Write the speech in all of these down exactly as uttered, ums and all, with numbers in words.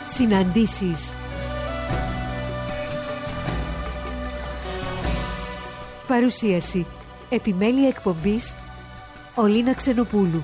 Συναντήσεις. Παρουσίαση. Επιμέλεια εκπομπής Ολίνα Ξενοπούλου.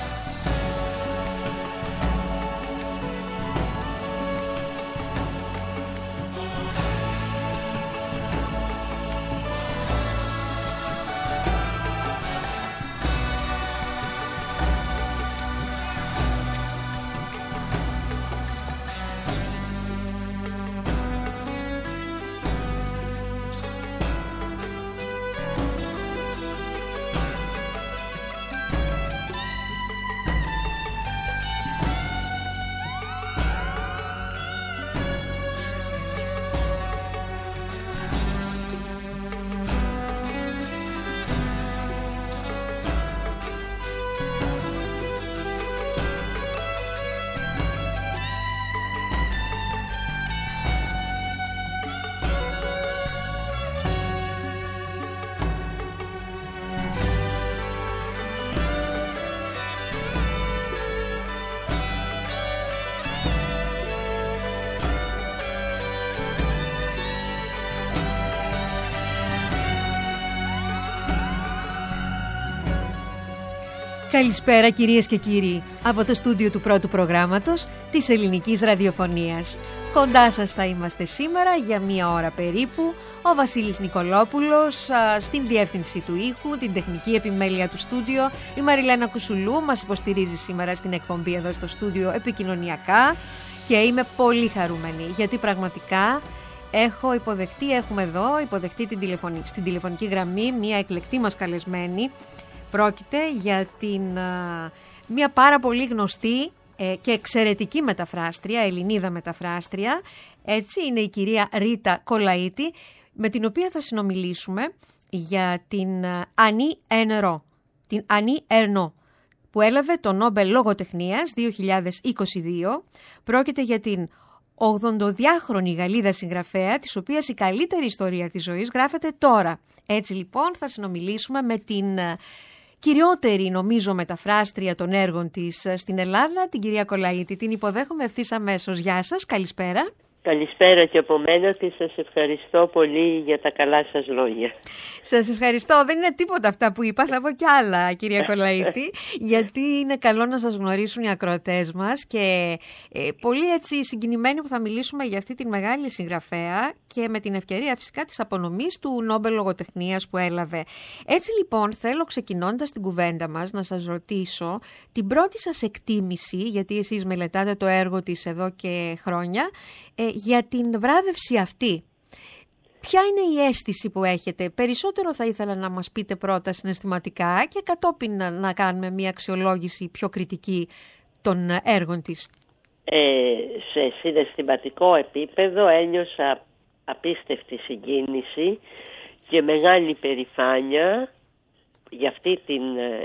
Καλησπέρα κυρίες και κύριοι, από το στούντιο του πρώτου προγράμματος της ελληνικής ραδιοφωνίας. Κοντά σας θα είμαστε σήμερα για μία ώρα περίπου, ο Βασίλης Νικολόπουλος στην διεύθυνση του ήχου, την τεχνική επιμέλεια του στούντιο, η Μαριλένα Κουσουλού μας υποστηρίζει σήμερα στην εκπομπή εδώ στο στούντιο επικοινωνιακά και είμαι πολύ χαρούμενη γιατί πραγματικά έχω υποδεχτεί, έχουμε εδώ υποδεχτεί την τηλεφωνική, στην τηλεφωνική γραμμή μία εκλεκτή μας καλεσμένη. Πρόκειται για την, μια πάρα πολύ γνωστή ε, και εξαιρετική μεταφράστρια, Ελληνίδα μεταφράστρια. Έτσι είναι η κυρία Ρίτα Κολαΐτη, με την οποία θα συνομιλήσουμε για την Ανή Ερνό, την Ανή Ερνό, που έλαβε το Νόμπελ Λογοτεχνίας δύο χιλιάδες είκοσι δύο. Πρόκειται για την ογδονταδυάχρονη Γαλλίδα συγγραφέα, της οποίας η καλύτερη ιστορία της ζωής γράφεται τώρα. Έτσι λοιπόν θα συνομιλήσουμε με την κυριότερη νομίζω μεταφράστρια των έργων της στην Ελλάδα, την κυρία Κολαΐτη. Την υποδέχομαι ευθύς αμέσως. Γεια σας, καλησπέρα. Καλησπέρα και από μένα και σας ευχαριστώ πολύ για τα καλά σας λόγια. Σας ευχαριστώ. Δεν είναι τίποτα αυτά που είπα, θα πω κι άλλα κυρία Κολαΐτη, γιατί είναι καλό να σας γνωρίσουν οι ακροατές μας και ε, πολύ έτσι συγκινημένοι που θα μιλήσουμε για αυτή τη μεγάλη συγγραφέα και με την ευκαιρία φυσικά της απονομής του Νόμπελ Λογοτεχνίας που έλαβε. Έτσι λοιπόν θέλω, ξεκινώντας την κουβέντα μας, να σας ρωτήσω την πρώτη σας εκτίμηση, γιατί εσείς μελετάτε το έργο της εδώ και χρόνια, ε, για την βράβευση αυτή. Ποια είναι η αίσθηση που έχετε? Περισσότερο θα ήθελα να μας πείτε πρώτα συναισθηματικά και κατόπιν να, να κάνουμε μια αξιολόγηση πιο κριτική των έργων της. Ε, σε συναισθηματικό επίπεδο ένιωσα απίστευτη συγκίνηση και μεγάλη περηφάνεια για αυτή την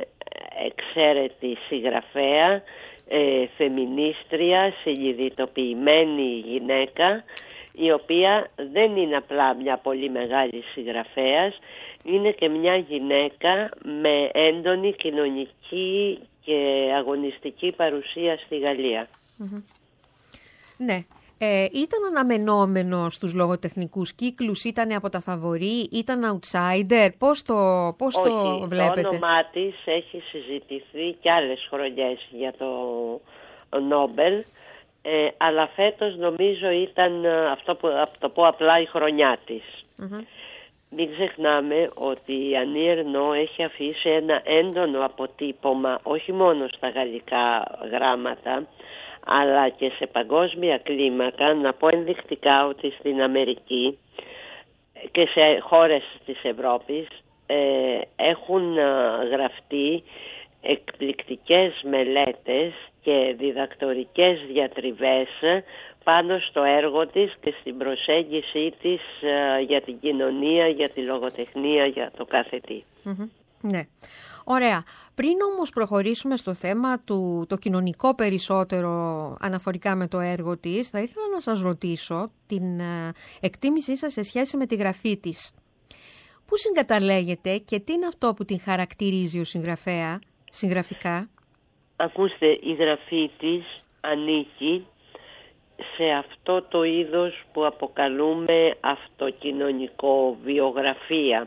εξαίρετη συγγραφέα, ε, φεμινίστρια, συνειδητοποιημένη γυναίκα, η οποία δεν είναι απλά μια πολύ μεγάλη συγγραφέας, είναι και μια γυναίκα με έντονη κοινωνική και αγωνιστική παρουσία στη Γαλλία. Mm-hmm. Ναι. Ε, ήταν αναμενόμενο στους λογοτεχνικούς κύκλους, ήταν από τα φαβορί, ήταν outsider, πώς το, πώς Όχι, το βλέπετε? Το όνομά της έχει συζητηθεί και άλλες χρονιές για το Νόμπελ, ε, αλλά φέτος νομίζω ήταν αυτό που θα το πω απλά η χρονιά της. Mm-hmm. Μην ξεχνάμε ότι η Ανή Ερνό έχει αφήσει ένα έντονο αποτύπωμα όχι μόνο στα γαλλικά γράμματα, αλλά και σε παγκόσμια κλίμακα. Να πω ενδεικτικά ότι στην Αμερική και σε χώρες της Ευρώπης ε, έχουν γραφτεί εκπληκτικές μελέτες και διδακτορικές διατριβές πάνω στο έργο της και στην προσέγγιση της ε, για την κοινωνία, για τη λογοτεχνία, για το κάθε τι. Mm-hmm. Ναι. Ωραία. Πριν όμως προχωρήσουμε στο θέμα του, το κοινωνικό περισσότερο αναφορικά με το έργο της, θα ήθελα να σας ρωτήσω την ε, εκτίμησή σας σε σχέση με τη γραφή της. Πού συγκαταλέγεται και τι είναι αυτό που την χαρακτηρίζει ο συγγραφέα, συγγραφικά? Ακούστε, η γραφή της ανήκει σε αυτό το είδος που αποκαλούμε αυτοκοινωνικό βιογραφία.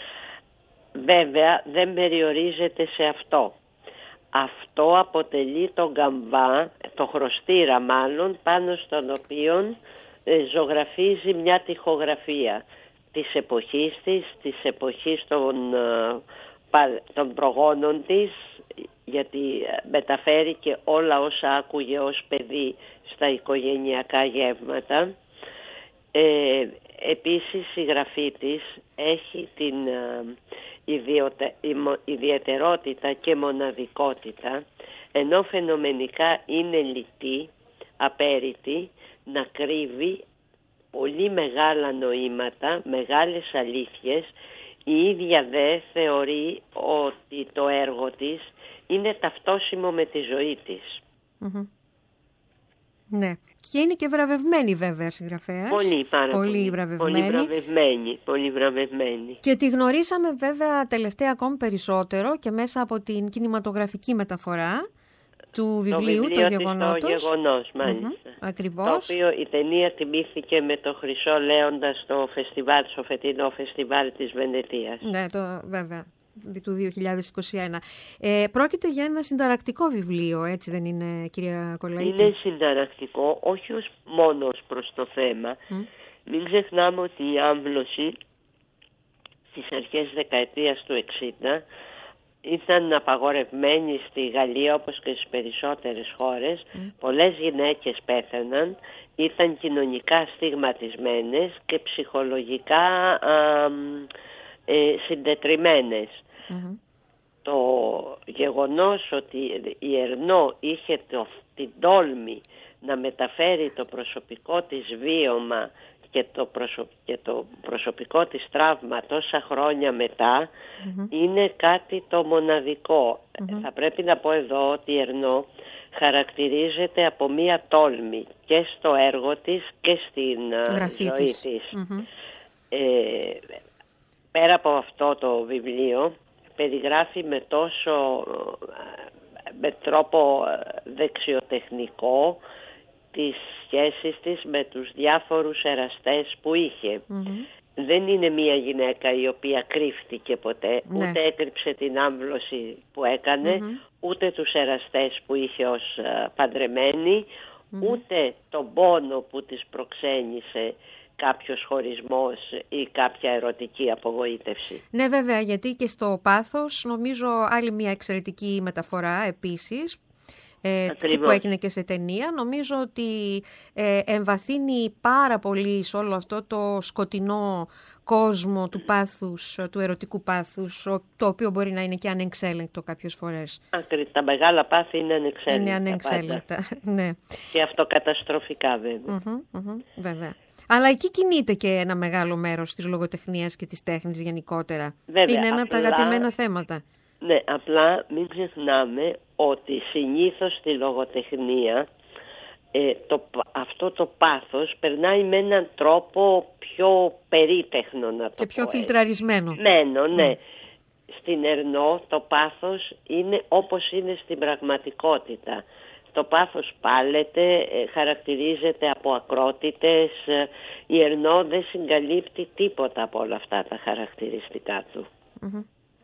Βέβαια δεν περιορίζεται σε αυτό. Αυτό αποτελεί τον καμβά, το χρωστήρα μάλλον, πάνω στον οποίο ζωγραφίζει μια τοιχογραφία της εποχής της, της εποχής των, των προγόνων της, γιατί μεταφέρει και όλα όσα άκουγε ως παιδί στα οικογενειακά γεύματα. Ε, επίσης η γραφή της έχει την ιδιωτε, ιδιαιτερότητα και μοναδικότητα, ενώ φαινομενικά είναι λιτή, απέριτη, να κρύβει πολύ μεγάλα νοήματα, μεγάλες αλήθειες. Η ίδια δε θεωρεί ότι το έργο της είναι ταυτόσιμο με τη ζωή της. Mm-hmm. Ναι. Και είναι και βραβευμένη βέβαια συγγραφέας. Πολύ, πάρα πολύ. Πολύ βραβευμένη. Πολύ βραβευμένη, πολύ βραβευμένη. Και τη γνωρίσαμε βέβαια τελευταία ακόμη περισσότερο και μέσα από την κινηματογραφική μεταφορά του βιβλίου, το, βιβλίο το γεγονότος. Το γεγονός, μάλιστα. Mm-hmm, ακριβώς. Το οποίο η ταινία τιμήθηκε με το Χρυσό Λέοντα στο φεστιβάλ, στο φετινό φεστιβάλ της Βενετίας. Ναι, το βέβαια, του δύο χιλιάδες είκοσι ένα. Ε, πρόκειται για ένα συνταρακτικό βιβλίο, έτσι δεν είναι, κυρία Κολαίτη? Είναι συνταρακτικό, όχι ως μόνο ως προς το θέμα. Mm. Μην ξεχνάμε ότι η άμβλωση στις αρχές δεκαετίας του εξήντα ήταν απαγορευμένη στη Γαλλία όπως και στις περισσότερες χώρες. Mm. Πολλές γυναίκες πέθαναν, ήταν κοινωνικά στιγματισμένες και ψυχολογικά α, ε, συντετριμμένες. Mm-hmm. Το γεγονός ότι η Ερνό είχε το, την τόλμη να μεταφέρει το προσωπικό της βίωμα και το, προσω... και το προσωπικό της τραύμα τόσα χρόνια μετά, mm-hmm. είναι κάτι το μοναδικό. Mm-hmm. Θα πρέπει να πω εδώ ότι η Ερνό χαρακτηρίζεται από μία τόλμη και στο έργο της και στην Γραφή ζωή της. της. Mm-hmm. Ε, πέρα από αυτό το βιβλίο περιγράφει με τόσο με τρόπο δεξιοτεχνικό τις σχέσεις της με τους διάφορους εραστές που είχε. Mm-hmm. Δεν είναι μια γυναίκα η οποία κρύφτηκε ποτέ, ναι. ούτε έκρυψε την άμβλωση που έκανε, mm-hmm. ούτε τους εραστές που είχε ως παντρεμένη, mm-hmm. ούτε τον πόνο που της προξένησε κάποιος χωρισμός ή κάποια ερωτική απογοήτευση. Ναι, βέβαια, γιατί και στο πάθος νομίζω άλλη μια εξαιρετική μεταφορά επίσης, ε, που έγινε και σε ταινία. Νομίζω ότι ε, εμβαθύνει πάρα πολύ σε όλο αυτό το σκοτεινό κόσμο του πάθους, του ερωτικού πάθους, το οποίο μπορεί να είναι και ανεξέλεγκτο κάποιες φορές. Ακριβώς, τα μεγάλα πάθη είναι ανεξέλεγκτα. Είναι ανεξέλεγκτα, ναι. Και αυτοκαταστροφικά βέβαια. Mm-hmm, mm-hmm, βέβαια. Αλλά εκεί κινείται και ένα μεγάλο μέρος της λογοτεχνίας και της τέχνης γενικότερα. Βέβαια, είναι ένα απλά, από τα αγαπημένα θέματα. Ναι, απλά μην ξεχνάμε ότι συνήθως στη λογοτεχνία ε, το, αυτό το πάθος περνάει με έναν τρόπο πιο περίτεχνο, να το και πιο πω, φιλτραρισμένο. Μένο, ναι. Mm. Στην Ερνό το πάθος είναι όπως είναι στην πραγματικότητα. Το πάθος πάλεται, χαρακτηρίζεται από ακρότητες. Η Ερνό δεν συγκαλύπτει τίποτα από όλα αυτά τα χαρακτηριστικά του. Mm-hmm.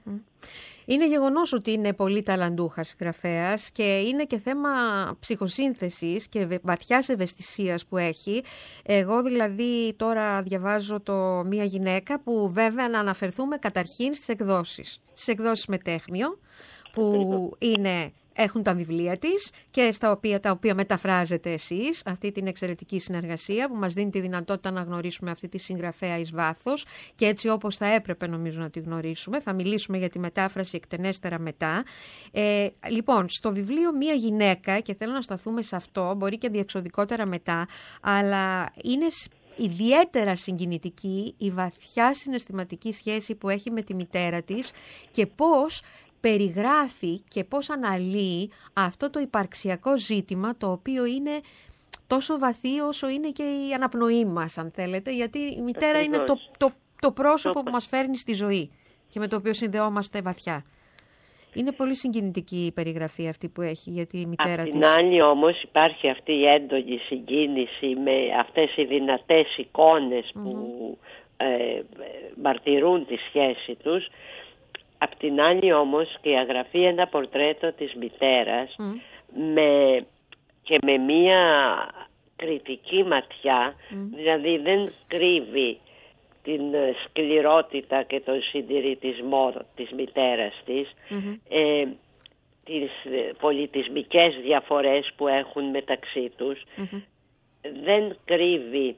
Είναι γεγονός ότι είναι πολύ ταλαντούχα συγγραφέας και είναι και θέμα ψυχοσύνθεσης και βαθιάς ευαισθησίας που έχει. Εγώ δηλαδή τώρα διαβάζω το «Μία γυναίκα», που βέβαια να αναφερθούμε καταρχήν στις εκδόσεις. Στις εκδόσεις Μετέχμιο, που είναι... έχουν τα βιβλία της και στα οποία, τα οποία μεταφράζετε εσείς, αυτή την εξαιρετική συνεργασία που μας δίνει τη δυνατότητα να γνωρίσουμε αυτή τη συγγραφέα εις βάθος και έτσι όπως θα έπρεπε νομίζω να τη γνωρίσουμε. Θα μιλήσουμε για τη μετάφραση εκτενέστερα μετά. Ε, λοιπόν, στο βιβλίο «Μία γυναίκα», και θέλω να σταθούμε σε αυτό, μπορεί και διεξοδικότερα μετά, αλλά είναι ιδιαίτερα συγκινητική η βαθιά συναισθηματική σχέση που έχει με τη μητέρα της και πώς περιγράφει και πώς αναλύει αυτό το υπαρξιακό ζήτημα, το οποίο είναι τόσο βαθύ όσο είναι και η αναπνοή μας, αν θέλετε, γιατί η μητέρα Ακριβώς. είναι το, το, το πρόσωπο το... που μας φέρνει στη ζωή και με το οποίο συνδεόμαστε βαθιά. Είναι πολύ συγκινητική η περιγραφή αυτή που έχει για τη μητέρα της. Απ' την άλλη όμως υπάρχει αυτή η έντονη συγκίνηση με αυτές οι δυνατές εικόνες mm-hmm. που ε, μαρτυρούν τη σχέση τους. Απ' την άλλη όμως και η αγραφή ένα πορτρέτο της μητέρας mm. με, και με μία κριτική ματιά, mm. δηλαδή δεν κρύβει την σκληρότητα και τον συντηρητισμό της μητέρας της, mm-hmm. ε, τις πολιτισμικές διαφορές που έχουν μεταξύ τους, mm-hmm. δεν κρύβει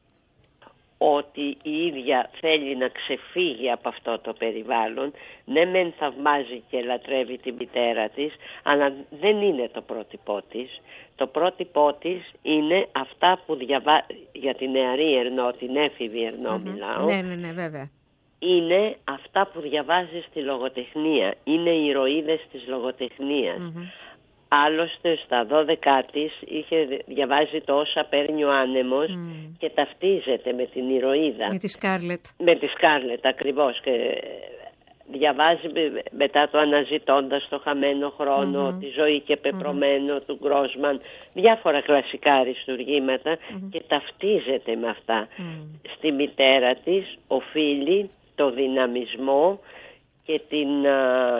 ότι η ίδια θέλει να ξεφύγει από αυτό το περιβάλλον. Ναι, μεν θαυμάζει και λατρεύει τη μητέρα της, αλλά δεν είναι το πρότυπό της. Το πρότυπό της είναι αυτά που διαβάζει, για την νεαρή Ερνό, την έφηβη Ερνό mm-hmm. μιλάω. Ναι, ναι, ναι, βέβαια. Είναι αυτά που διαβάζει στη λογοτεχνία. Είναι οι ηρωίδες της λογοτεχνίας. Mm-hmm. Άλλωστε στα δώδεκά της είχε διαβάζει το «Όσα παίρνει ο άνεμος» mm. και ταυτίζεται με την ηρωίδα. Με τη Σκάρλετ. Με τη Σκάρλετ ακριβώς. Και διαβάζει μετά το «Αναζητώντας το χαμένο χρόνο», mm-hmm. «Τη ζωή και πεπρωμένο» mm-hmm. του Γκρόσμαν, διάφορα κλασικά αριστουργήματα mm-hmm. και ταυτίζεται με αυτά. Mm. Στη μητέρα της οφείλει το δυναμισμό και την, α,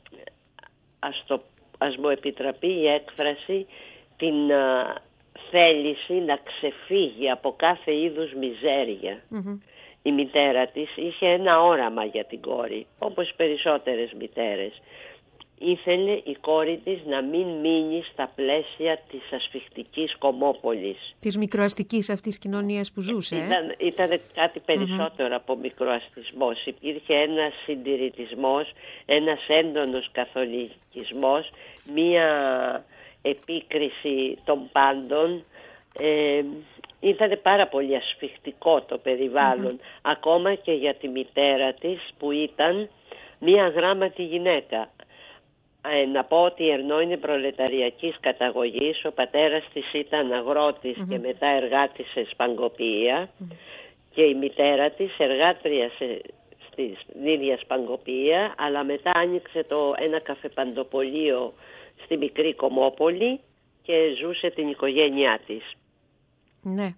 ας το ας μου επιτραπεί η έκφραση, την α, θέληση να ξεφύγει από κάθε είδους μιζέρια. Mm-hmm. Η μητέρα της είχε ένα όραμα για την κόρη, όπως περισσότερες μητέρες. Ήθελε η κόρη της να μην μείνει στα πλαίσια της ασφιχτικής Κομμόπολης. Της μικροαστικής αυτής κοινωνίας που ζούσε. Ε? Ήταν, ήταν κάτι περισσότερο mm-hmm. από μικροαστισμός. Υπήρχε ένας συντηρητισμός, ένας έντονος καθολικισμός, μία επίκριση των πάντων. Ε, ήταν πάρα πολύ ασφιχτικό το περιβάλλον, mm-hmm. ακόμα και για τη μητέρα της που ήταν μία αγράμματη γυναίκα. Ε, να πω ότι η Ερνό είναι προλεταριακής καταγωγής, ο πατέρας της ήταν αγρότης mm-hmm. και μετά εργάτης σε σπαγκοποιία mm-hmm. και η μητέρα της εργάτρια σε, στην ίδια σπαγκοποιία, αλλά μετά άνοιξε το, ένα καφεπαντοπολείο στη μικρή Κομμόπολη και ζούσε την οικογένειά της. Ναι.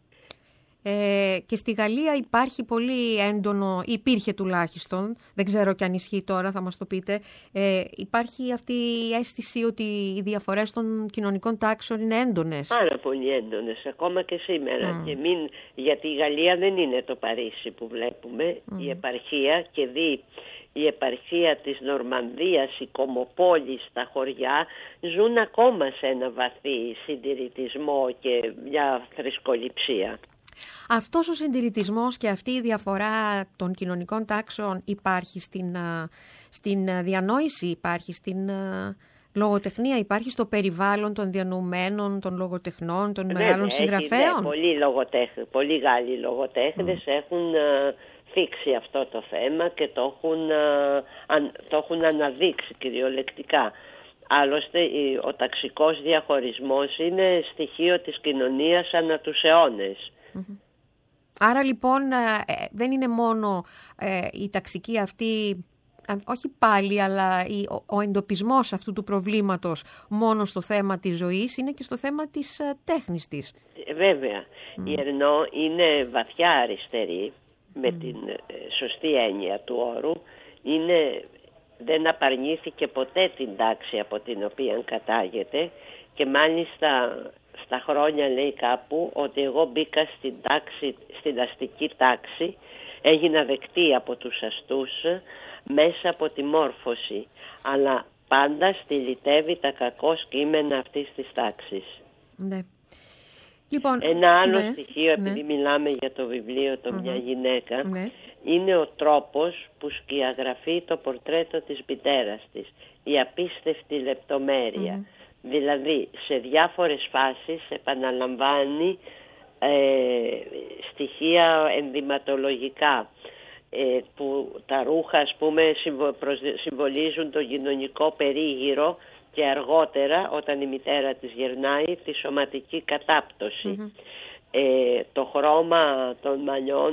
Ε, και στη Γαλλία υπάρχει πολύ έντονο, υπήρχε τουλάχιστον, δεν ξέρω και αν ισχύει τώρα, θα μας το πείτε, ε, υπάρχει αυτή η αίσθηση ότι οι διαφορές των κοινωνικών τάξεων είναι έντονες. Πάρα πολύ έντονες, ακόμα και σήμερα. Mm. Και μην, γιατί η Γαλλία δεν είναι το Παρίσι που βλέπουμε, mm. η επαρχία και δει η επαρχία της Νορμανδίας, η Κομμοπόλη στα χωριά ζουν ακόμα σε ένα βαθύ συντηρητισμό και μια θρησκοληψία. Αυτός ο συντηρητισμός και αυτή η διαφορά των κοινωνικών τάξεων υπάρχει στην, στην διανόηση, υπάρχει στην λογοτεχνία, υπάρχει στο περιβάλλον των διανοουμένων, των λογοτεχνών, των ναι, μεγάλων ναι, συγγραφέων. Ναι, πολλοί, λογοτέχ, πολλοί Γάλλοι λογοτέχνες mm. έχουν uh, θίξει αυτό το θέμα και το έχουν, uh, αν, το έχουν αναδείξει κυριολεκτικά. Άλλωστε ο ταξικός διαχωρισμός είναι στοιχείο της κοινωνίας ανά τους αιώνες. Mm-hmm. Άρα λοιπόν ε, δεν είναι μόνο ε, η ταξική αυτή, όχι πάλι, αλλά η, ο, ο εντοπισμός αυτού του προβλήματος μόνο στο θέμα της ζωής, είναι και στο θέμα της ε, τέχνης της. Ε, βέβαια. Mm. Η Ερνό είναι βαθιά αριστερή, με mm. την ε, σωστή έννοια του όρου. Είναι, δεν απαρνήθηκε ποτέ την τάξη από την οποία κατάγεται και μάλιστα... Στα χρόνια λέει κάπου ότι εγώ μπήκα στην, τάξη, στην αστική τάξη, έγινα δεκτή από τους αστούς μέσα από τη μόρφωση, αλλά πάντα στυλιτεύει τα κακώς κείμενα αυτής της τάξης. Ναι. Λοιπόν, ένα άλλο ναι, στοιχείο, επειδή ναι. μιλάμε για το βιβλίο «Το mm-hmm. μια γυναίκα», ναι. είναι ο τρόπος που σκιαγραφεί το πορτρέτο της μητέρας της, η απίστευτη λεπτομέρεια. Mm-hmm. Δηλαδή σε διάφορες φάσεις επαναλαμβάνει ε, στοιχεία ενδυματολογικά ε, που τα ρούχα ας πούμε συμβολίζουν τον κοινωνικό περίγυρο και αργότερα όταν η μητέρα της γερνάει τη σωματική κατάπτωση. Mm-hmm. Ε, το χρώμα των μαλλιών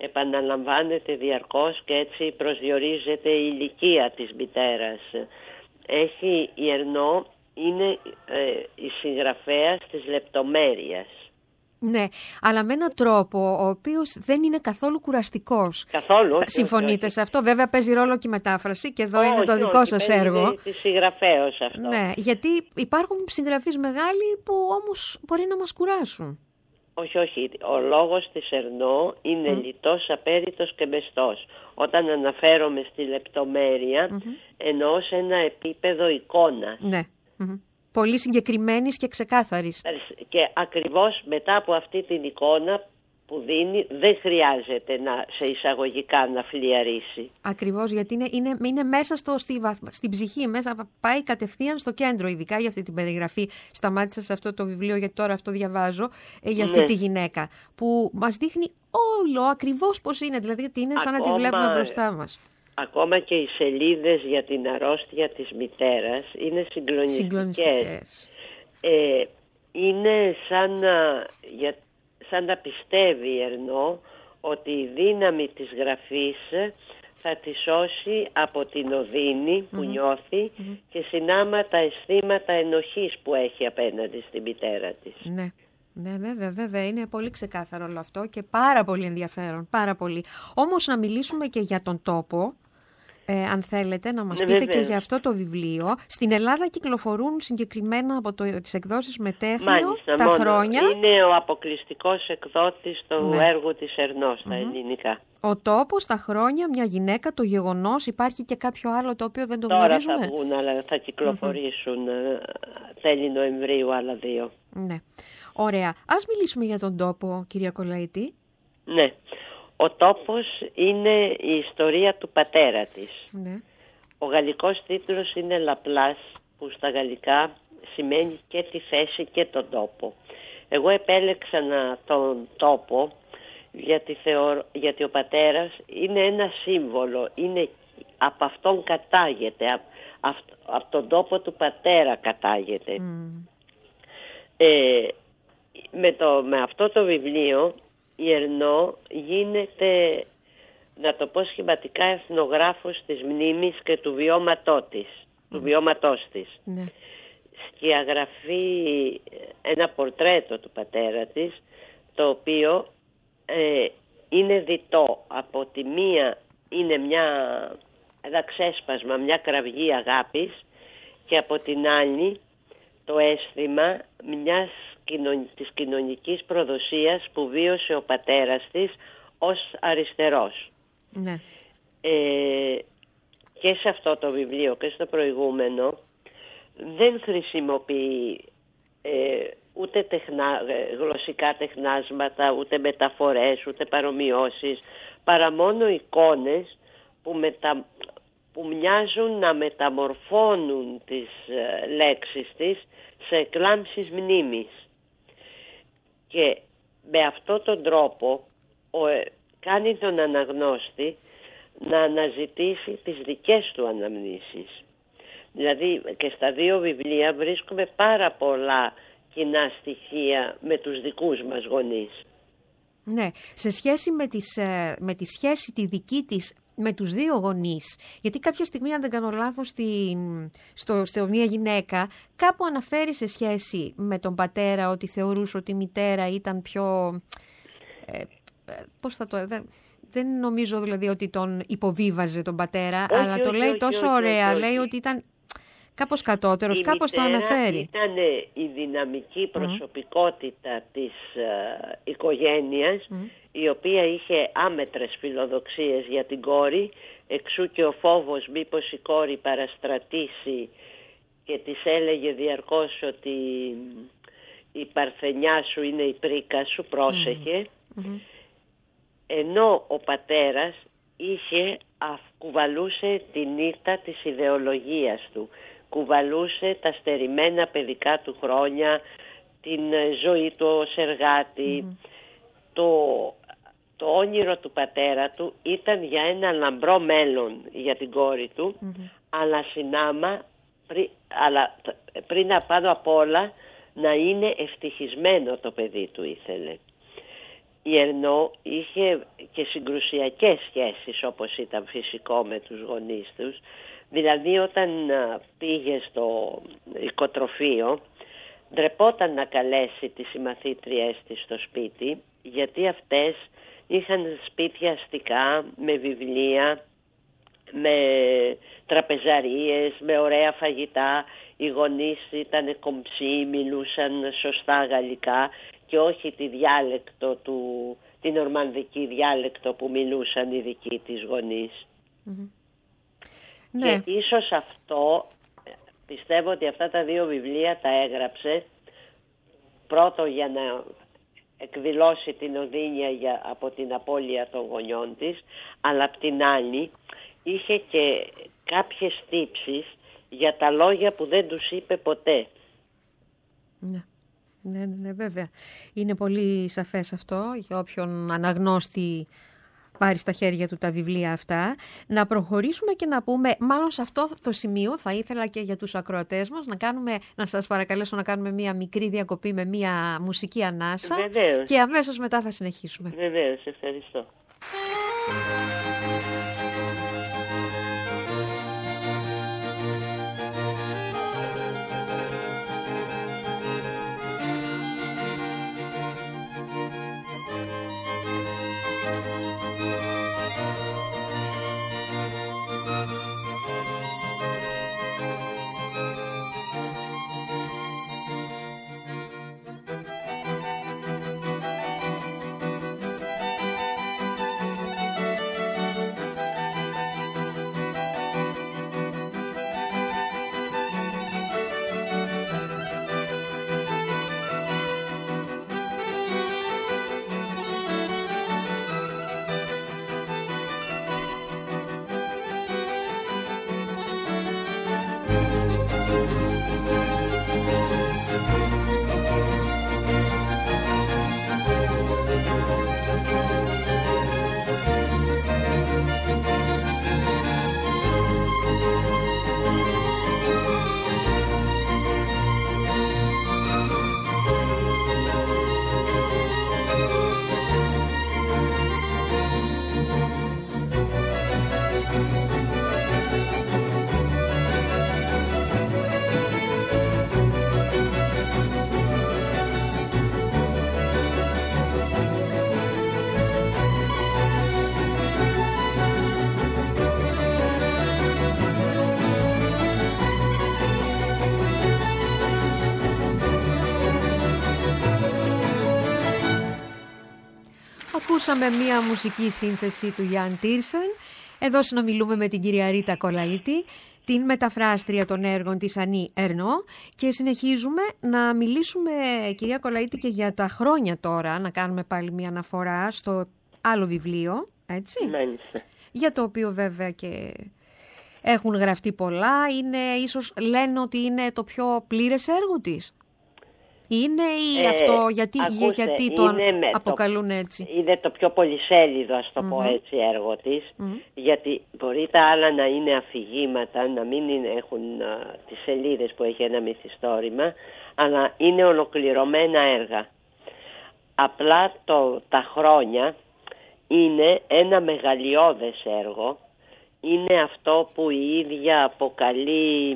επαναλαμβάνεται διαρκώς και έτσι προσδιορίζεται η ηλικία της μητέρας. έχει η Ερνό, είναι ε, η συγγραφέας της λεπτομέρειας. Ναι, αλλά με έναν τρόπο ο οποίος δεν είναι καθόλου κουραστικός. Καθόλου. Όχι, Συμφωνείτε όχι, όχι. σε αυτό? Βέβαια παίζει ρόλο και η μετάφραση και εδώ όχι, είναι το δικό όχι, σας παίζει έργο. Τη συγγραφέως αυτό. Ναι, γιατί υπάρχουν συγγραφείς μεγάλοι που όμως μπορεί να μας κουράσουν. Όχι, όχι. Ο λόγος της Ερνό είναι mm. λιτός, απέριτος και μεστός. Όταν αναφέρομαι στη λεπτομέρεια, mm-hmm. εννοώ σε ένα επίπεδο εικόνας. Ναι. Mm-hmm. Πολύ συγκεκριμένης και ξεκάθαρης. Και ακριβώς μετά από αυτή την εικόνα που δίνει, δεν χρειάζεται να, σε εισαγωγικά να φλιαρίσει. Ακριβώς, γιατί είναι, είναι, είναι μέσα στο, στη, στην ψυχή, μέσα, πάει κατευθείαν στο κέντρο, ειδικά για αυτή την περιγραφή. Σταμάτησα σε αυτό το βιβλίο, γιατί τώρα αυτό διαβάζω, για αυτή ναι. τη γυναίκα, που μας δείχνει όλο ακριβώς πώς είναι, δηλαδή ότι είναι σαν Ακόμα... να τη βλέπουμε μπροστά μας. Ακόμα και οι σελίδες για την αρρώστια της μητέρας είναι συγκλονιστικές. συγκλονιστικές. Ε, είναι σαν να, για, σαν να πιστεύει η Ερνό ότι η δύναμη της γραφής θα τη σώσει από την οδύνη που mm-hmm. νιώθει mm-hmm. και συνάμα τα αισθήματα ενοχής που έχει απέναντι στη μητέρα της. Ναι. Ναι, βέβαια, βέβαια, είναι πολύ ξεκάθαρο όλο αυτό και πάρα πολύ ενδιαφέρον, πάρα πολύ. Όμως να μιλήσουμε και για τον τόπο, ε, αν θέλετε να μας ναι, πείτε βέβαια. Και για αυτό το βιβλίο. Στην Ελλάδα κυκλοφορούν συγκεκριμένα από το, τις εκδόσεις Μετέχνιο Μάλιστα, τα μόνο. χρόνια. Είναι ο αποκλειστικός εκδότης του ναι. έργου της Ερνό στα mm-hmm. ελληνικά. Ο τόπος, τα χρόνια, μια γυναίκα, το γεγονός, υπάρχει και κάποιο άλλο το οποίο δεν το Τώρα γνωρίζουμε. Τώρα θα βγουν, αλλά θα κυκλοφορήσουν mm-hmm. τέλη Νοεμβρίου άλλα δύο. Ναι. Ωραία. Ας μιλήσουμε για τον τόπο, κυρία Κολαϊτή. Ναι. Ο τόπος είναι η ιστορία του πατέρα της. Ναι. Ο γαλλικός τίτλος είναι Λαπλάς, που στα γαλλικά σημαίνει και τη θέση και τον τόπο. Εγώ επέλεξα να, τον τόπο γιατί, θεωρώ, γιατί ο πατέρας είναι ένα σύμβολο. Είναι, από αυτόν κατάγεται. Από, από τον τόπο του πατέρα κατάγεται. Mm. Ε, με, το, με αυτό το βιβλίο η Ερνό γίνεται, να το πω σχηματικά, εθνογράφος της μνήμης και του βιώματό της, mm. του βιώματός της. Mm. Σκιαγραφεί ένα πορτρέτο του πατέρα της, το οποίο ε, είναι διτό. Από τη μία είναι μια, ένα ξέσπασμα, μια κραυγή αγάπης, και από την άλλη το αίσθημα μιας της κοινωνικής προδοσίας που βίωσε ο πατέρας της ως αριστερός. Ναι. Ε, και σε αυτό το βιβλίο και στο προηγούμενο δεν χρησιμοποιεί ε, ούτε τεχνά, γλωσσικά τεχνάσματα, ούτε μεταφορές, ούτε παρομοιώσεις, παρά μόνο εικόνες που, μετα, που μοιάζουν να μεταμορφώνουν τις ε, λέξεις της σε εκλάμψεις μνήμης. Και με αυτόν τον τρόπο ο, ε, κάνει τον αναγνώστη να αναζητήσει τις δικές του αναμνήσεις. Δηλαδή και στα δύο βιβλία βρίσκουμε πάρα πολλά κοινά στοιχεία με τους δικούς μας γονείς. Ναι, σε σχέση με, τις, με τη σχέση τη δική της με τους δύο γονείς, γιατί κάποια στιγμή, αν δεν κάνω λάθος, στη, στο, στο μία γυναίκα κάπου αναφέρει σε σχέση με τον πατέρα ότι θεωρούσε ότι η μητέρα ήταν πιο... Ε, πώς θα το... Δεν, δεν νομίζω δηλαδή ότι τον υποβίβαζε τον πατέρα, όχι, αλλά όχι, το λέει όχι, τόσο όχι, ωραία, όχι, όχι. Λέει ότι ήταν κάπως κατώτερος, η κάπως το αναφέρει. Ήταν η δυναμική προσωπικότητα mm. της uh, οικογένειας, mm. η οποία είχε άμετρες φιλοδοξίες για την κόρη, εξού και ο φόβος μήπως η κόρη παραστρατήσει, και της έλεγε διαρκώς ότι η παρθενιά σου είναι η πρίκα σου, πρόσεχε. Mm. Ενώ ο πατέρας είχε, κουβαλούσε την ήττα της ιδεολογίας του, κουβαλούσε τα στερημένα παιδικά του χρόνια, την ζωή του ως εργάτη. Mm. Το, το όνειρο του πατέρα του ήταν για ένα λαμπρό μέλλον για την κόρη του, mm-hmm. αλλά συνάμα, πρι, αλλά πριν απάνω απ' όλα, να είναι ευτυχισμένο το παιδί του ήθελε. Η Ερνό είχε και συγκρουσιακές σχέσεις, όπως ήταν φυσικό, με τους γονείς τους, Δηλαδή όταν πήγε στο οικοτροφείο ντρεπόταν να καλέσει τις συμμαθήτριές της στο σπίτι, γιατί αυτές είχαν σπίτια αστικά, με βιβλία, με τραπεζαρίες, με ωραία φαγητά. Οι γονείς ήταν κομψοί, μιλούσαν σωστά γαλλικά και όχι τη διάλεκτο του, την ορμανδική διάλεκτο που μιλούσαν οι δικοί της γονείς. Mm-hmm. Και ναι. ίσως αυτό, πιστεύω ότι αυτά τα δύο βιβλία τα έγραψε πρώτο για να εκδηλώσει την οδύνεια για, από την απώλεια των γονιών της, αλλά απ' την άλλη είχε και κάποιες τύψεις για τα λόγια που δεν τους είπε ποτέ. Ναι. Ναι, ναι, ναι, βέβαια. Είναι πολύ σαφές αυτό για όποιον αναγνώστη πάρει στα χέρια του τα βιβλία αυτά. Να προχωρήσουμε και να πούμε, μάλλον σε αυτό το σημείο θα ήθελα και για τους ακροατές μας να, κάνουμε, να σας παρακαλέσω να κάνουμε μία μικρή διακοπή με μία μουσική ανάσα. Βεβαίως. Και αμέσως μετά θα συνεχίσουμε. Βεβαίως, ευχαριστώ. Ακούσαμε μία μουσική σύνθεση του Γιάν Τίρσεν. Εδώ συνομιλούμε με την κυρία Ρίτα Κολαίτη, την μεταφράστρια των έργων της Ανή Ερνό, και συνεχίζουμε να μιλήσουμε, κυρία Κολαίτη, και για τα χρόνια τώρα, να κάνουμε πάλι μία αναφορά στο άλλο βιβλίο, έτσι, Μάλιστα. για το οποίο βέβαια και έχουν γραφτεί πολλά. Είναι, ίσως λένε ότι είναι το πιο πλήρες έργο της. Είναι ή ε, αυτό, γιατί, ακούστε, γιατί το αποκαλούν το, έτσι. Είναι το πιο πολυσέλιδο, ας το Mm-hmm. πω έτσι, έργο της, Mm-hmm. γιατί μπορεί τα άλλα να είναι αφηγήματα, να μην είναι, έχουν α, τις σελίδες που έχει ένα μυθιστόρημα, αλλά είναι ολοκληρωμένα έργα. Απλά το, τα χρόνια είναι ένα μεγαλειώδες έργο, είναι αυτό που η ίδια αποκαλεί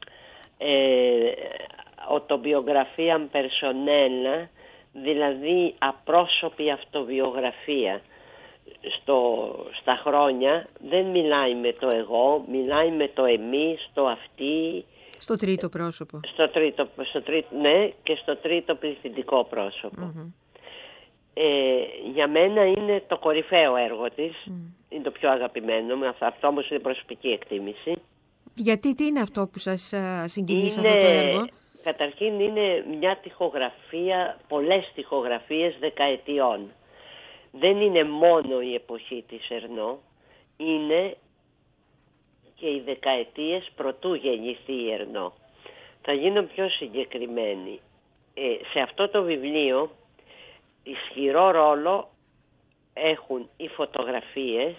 ε, autobiografia personnelle, δηλαδή απρόσωπη αυτοβιογραφία. Στο, στα χρόνια δεν μιλάει με το εγώ, μιλάει με το εμείς, το αυτή. Στο τρίτο πρόσωπο. Στο τρίτο, στο τρίτο, ναι, και στο τρίτο πληθυντικό πρόσωπο. Mm-hmm. Ε, για μένα είναι το κορυφαίο έργο της, mm. είναι το πιο αγαπημένο, αυτό όμως είναι προσωπική εκτίμηση. Γιατί τι είναι αυτό που σας συγκινεί σε είναι, αυτό το έργο? Καταρχήν είναι μια τοιχογραφία, πολλές τοιχογραφίες δεκαετιών. Δεν είναι μόνο η εποχή της Ερνό, είναι και οι δεκαετίες προτού γεννηθεί η Ερνό. Θα γίνω πιο συγκεκριμένη. Ε, σε αυτό το βιβλίο ισχυρό ρόλο έχουν οι φωτογραφίες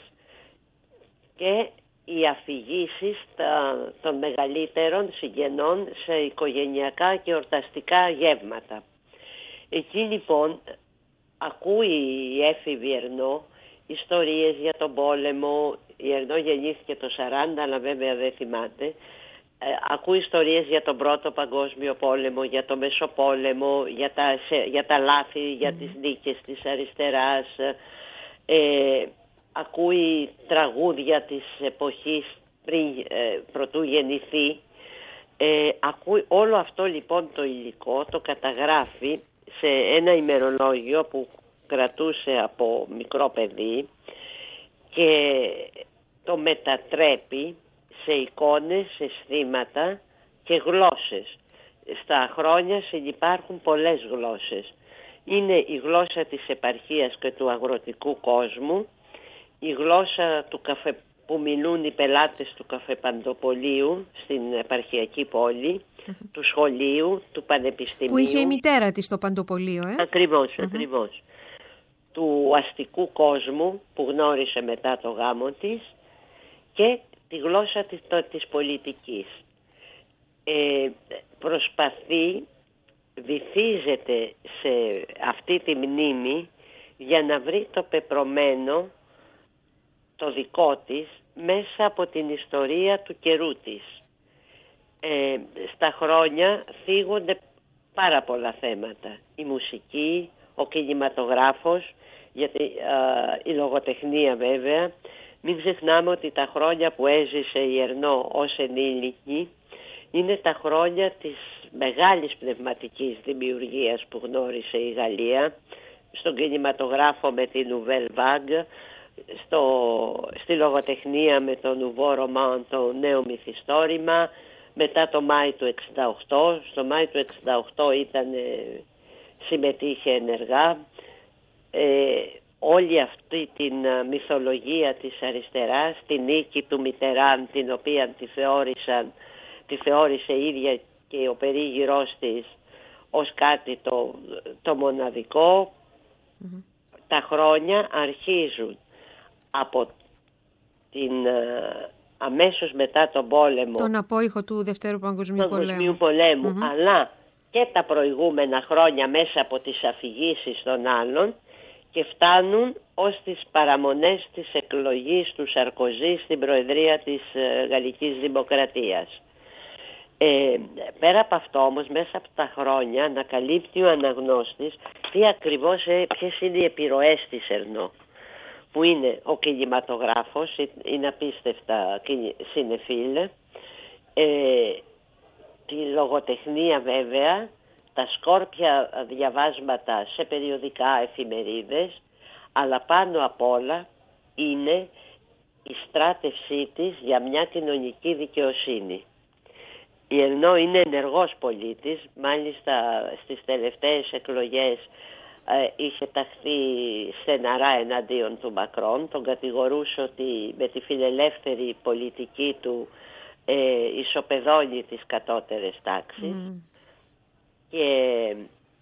και οι αφηγήσεις των μεγαλύτερων συγγενών σε οικογενειακά και εορταστικά γεύματα. Εκεί λοιπόν ακούει η έφηβη Ερνό ιστορίες για τον πόλεμο, η Ερνό γεννήθηκε το σαράντα, αλλά βέβαια δεν θυμάται. Ε, ακούει ιστορίες για τον Πρώτο Παγκόσμιο Πόλεμο, για το Μεσοπόλεμο, για τα, για τα λάθη, για mm. τις νίκες της αριστεράς. Ε, ακούει τραγούδια της εποχής πριν, ε, πρωτού γεννηθεί. Ε, ακούει όλο αυτό λοιπόν το υλικό, το καταγράφει σε ένα ημερολόγιο που κρατούσε από μικρό παιδί και το μετατρέπει σε εικόνες, σε αισθήματα και γλώσσες. Στα χρόνια συνυπάρχουν πολλές γλώσσες. Είναι η γλώσσα της επαρχίας και του αγροτικού κόσμου, η γλώσσα του καφε, που μιλούν οι πελάτες του καφεπαντοπολίου στην επαρχιακή πόλη, mm-hmm. του σχολείου, του πανεπιστημίου. Που είχε η μητέρα της στο παντοπολείο, ε? Ακριβώς, mm-hmm. ακριβώς. Του αστικού κόσμου που γνώρισε μετά το γάμο της και τη γλώσσα της, το, της πολιτικής. Ε, προσπαθεί, βυθίζεται σε αυτή τη μνήμη για να βρει το πεπρωμένο, το δικό της, μέσα από την ιστορία του καιρού της. Ε, στα χρόνια θίγονται πάρα πολλά θέματα. Η μουσική, ο κινηματογράφος, γιατί, α, η λογοτεχνία βέβαια. Μην ξεχνάμε ότι τα χρόνια που έζησε η Ερνό ως ενήλικη είναι τα χρόνια της μεγάλης πνευματικής δημιουργίας που γνώρισε η Γαλλία, στον κινηματογράφο με την Nouvelle Vague, στο, στη λογοτεχνία με το Nouveau Roman, το νέο μυθιστόρημα, μετά το Μάη του εξήντα οκτώ. Στο Μάη του εξήντα οκτώ ήταν, συμμετείχε ενεργά. Ε, όλη αυτή την μυθολογία της αριστεράς, τη νίκη του Μιτεράν, την οποία τη θεώρησαν, τη θεώρησε η ίδια και ο περίγυρός της ως κάτι το, το μοναδικό. Mm-hmm. Τα χρόνια αρχίζουν από την αμέσως μετά τον πόλεμο, τον απόϊχο του Δευτέρου Παγκοσμίου Πολέμου, πολέμου mm-hmm. αλλά και τα προηγούμενα χρόνια μέσα από τις αφηγήσεις των άλλων, και φτάνουν ως τις παραμονές της εκλογής του Σαρκοζή στην Προεδρία της Γαλλικής Δημοκρατίας. Ε, πέρα από αυτό όμως, μέσα από τα χρόνια ανακαλύπτει ο αναγνώστης τι ακριβώς, ποιες είναι οι επιρροές της Ερνό, που είναι ο κινηματογράφος, είναι απίστευτα συνεφίλ, ε, τη λογοτεχνία βέβαια, τα σκόρπια διαβάσματα σε περιοδικά, εφημερίδες, αλλά πάνω απ' όλα είναι η στράτευσή της για μια κοινωνική δικαιοσύνη. Η Ερνό είναι ενεργός πολίτης, μάλιστα στις τελευταίες εκλογές ε, είχε ταχθεί στεναρά εναντίον του Μακρόν, τον κατηγορούσε ότι με τη φιλελεύθερη πολιτική του ε, ισοπεδώνει τις κατώτερες τάξεις. Mm. Και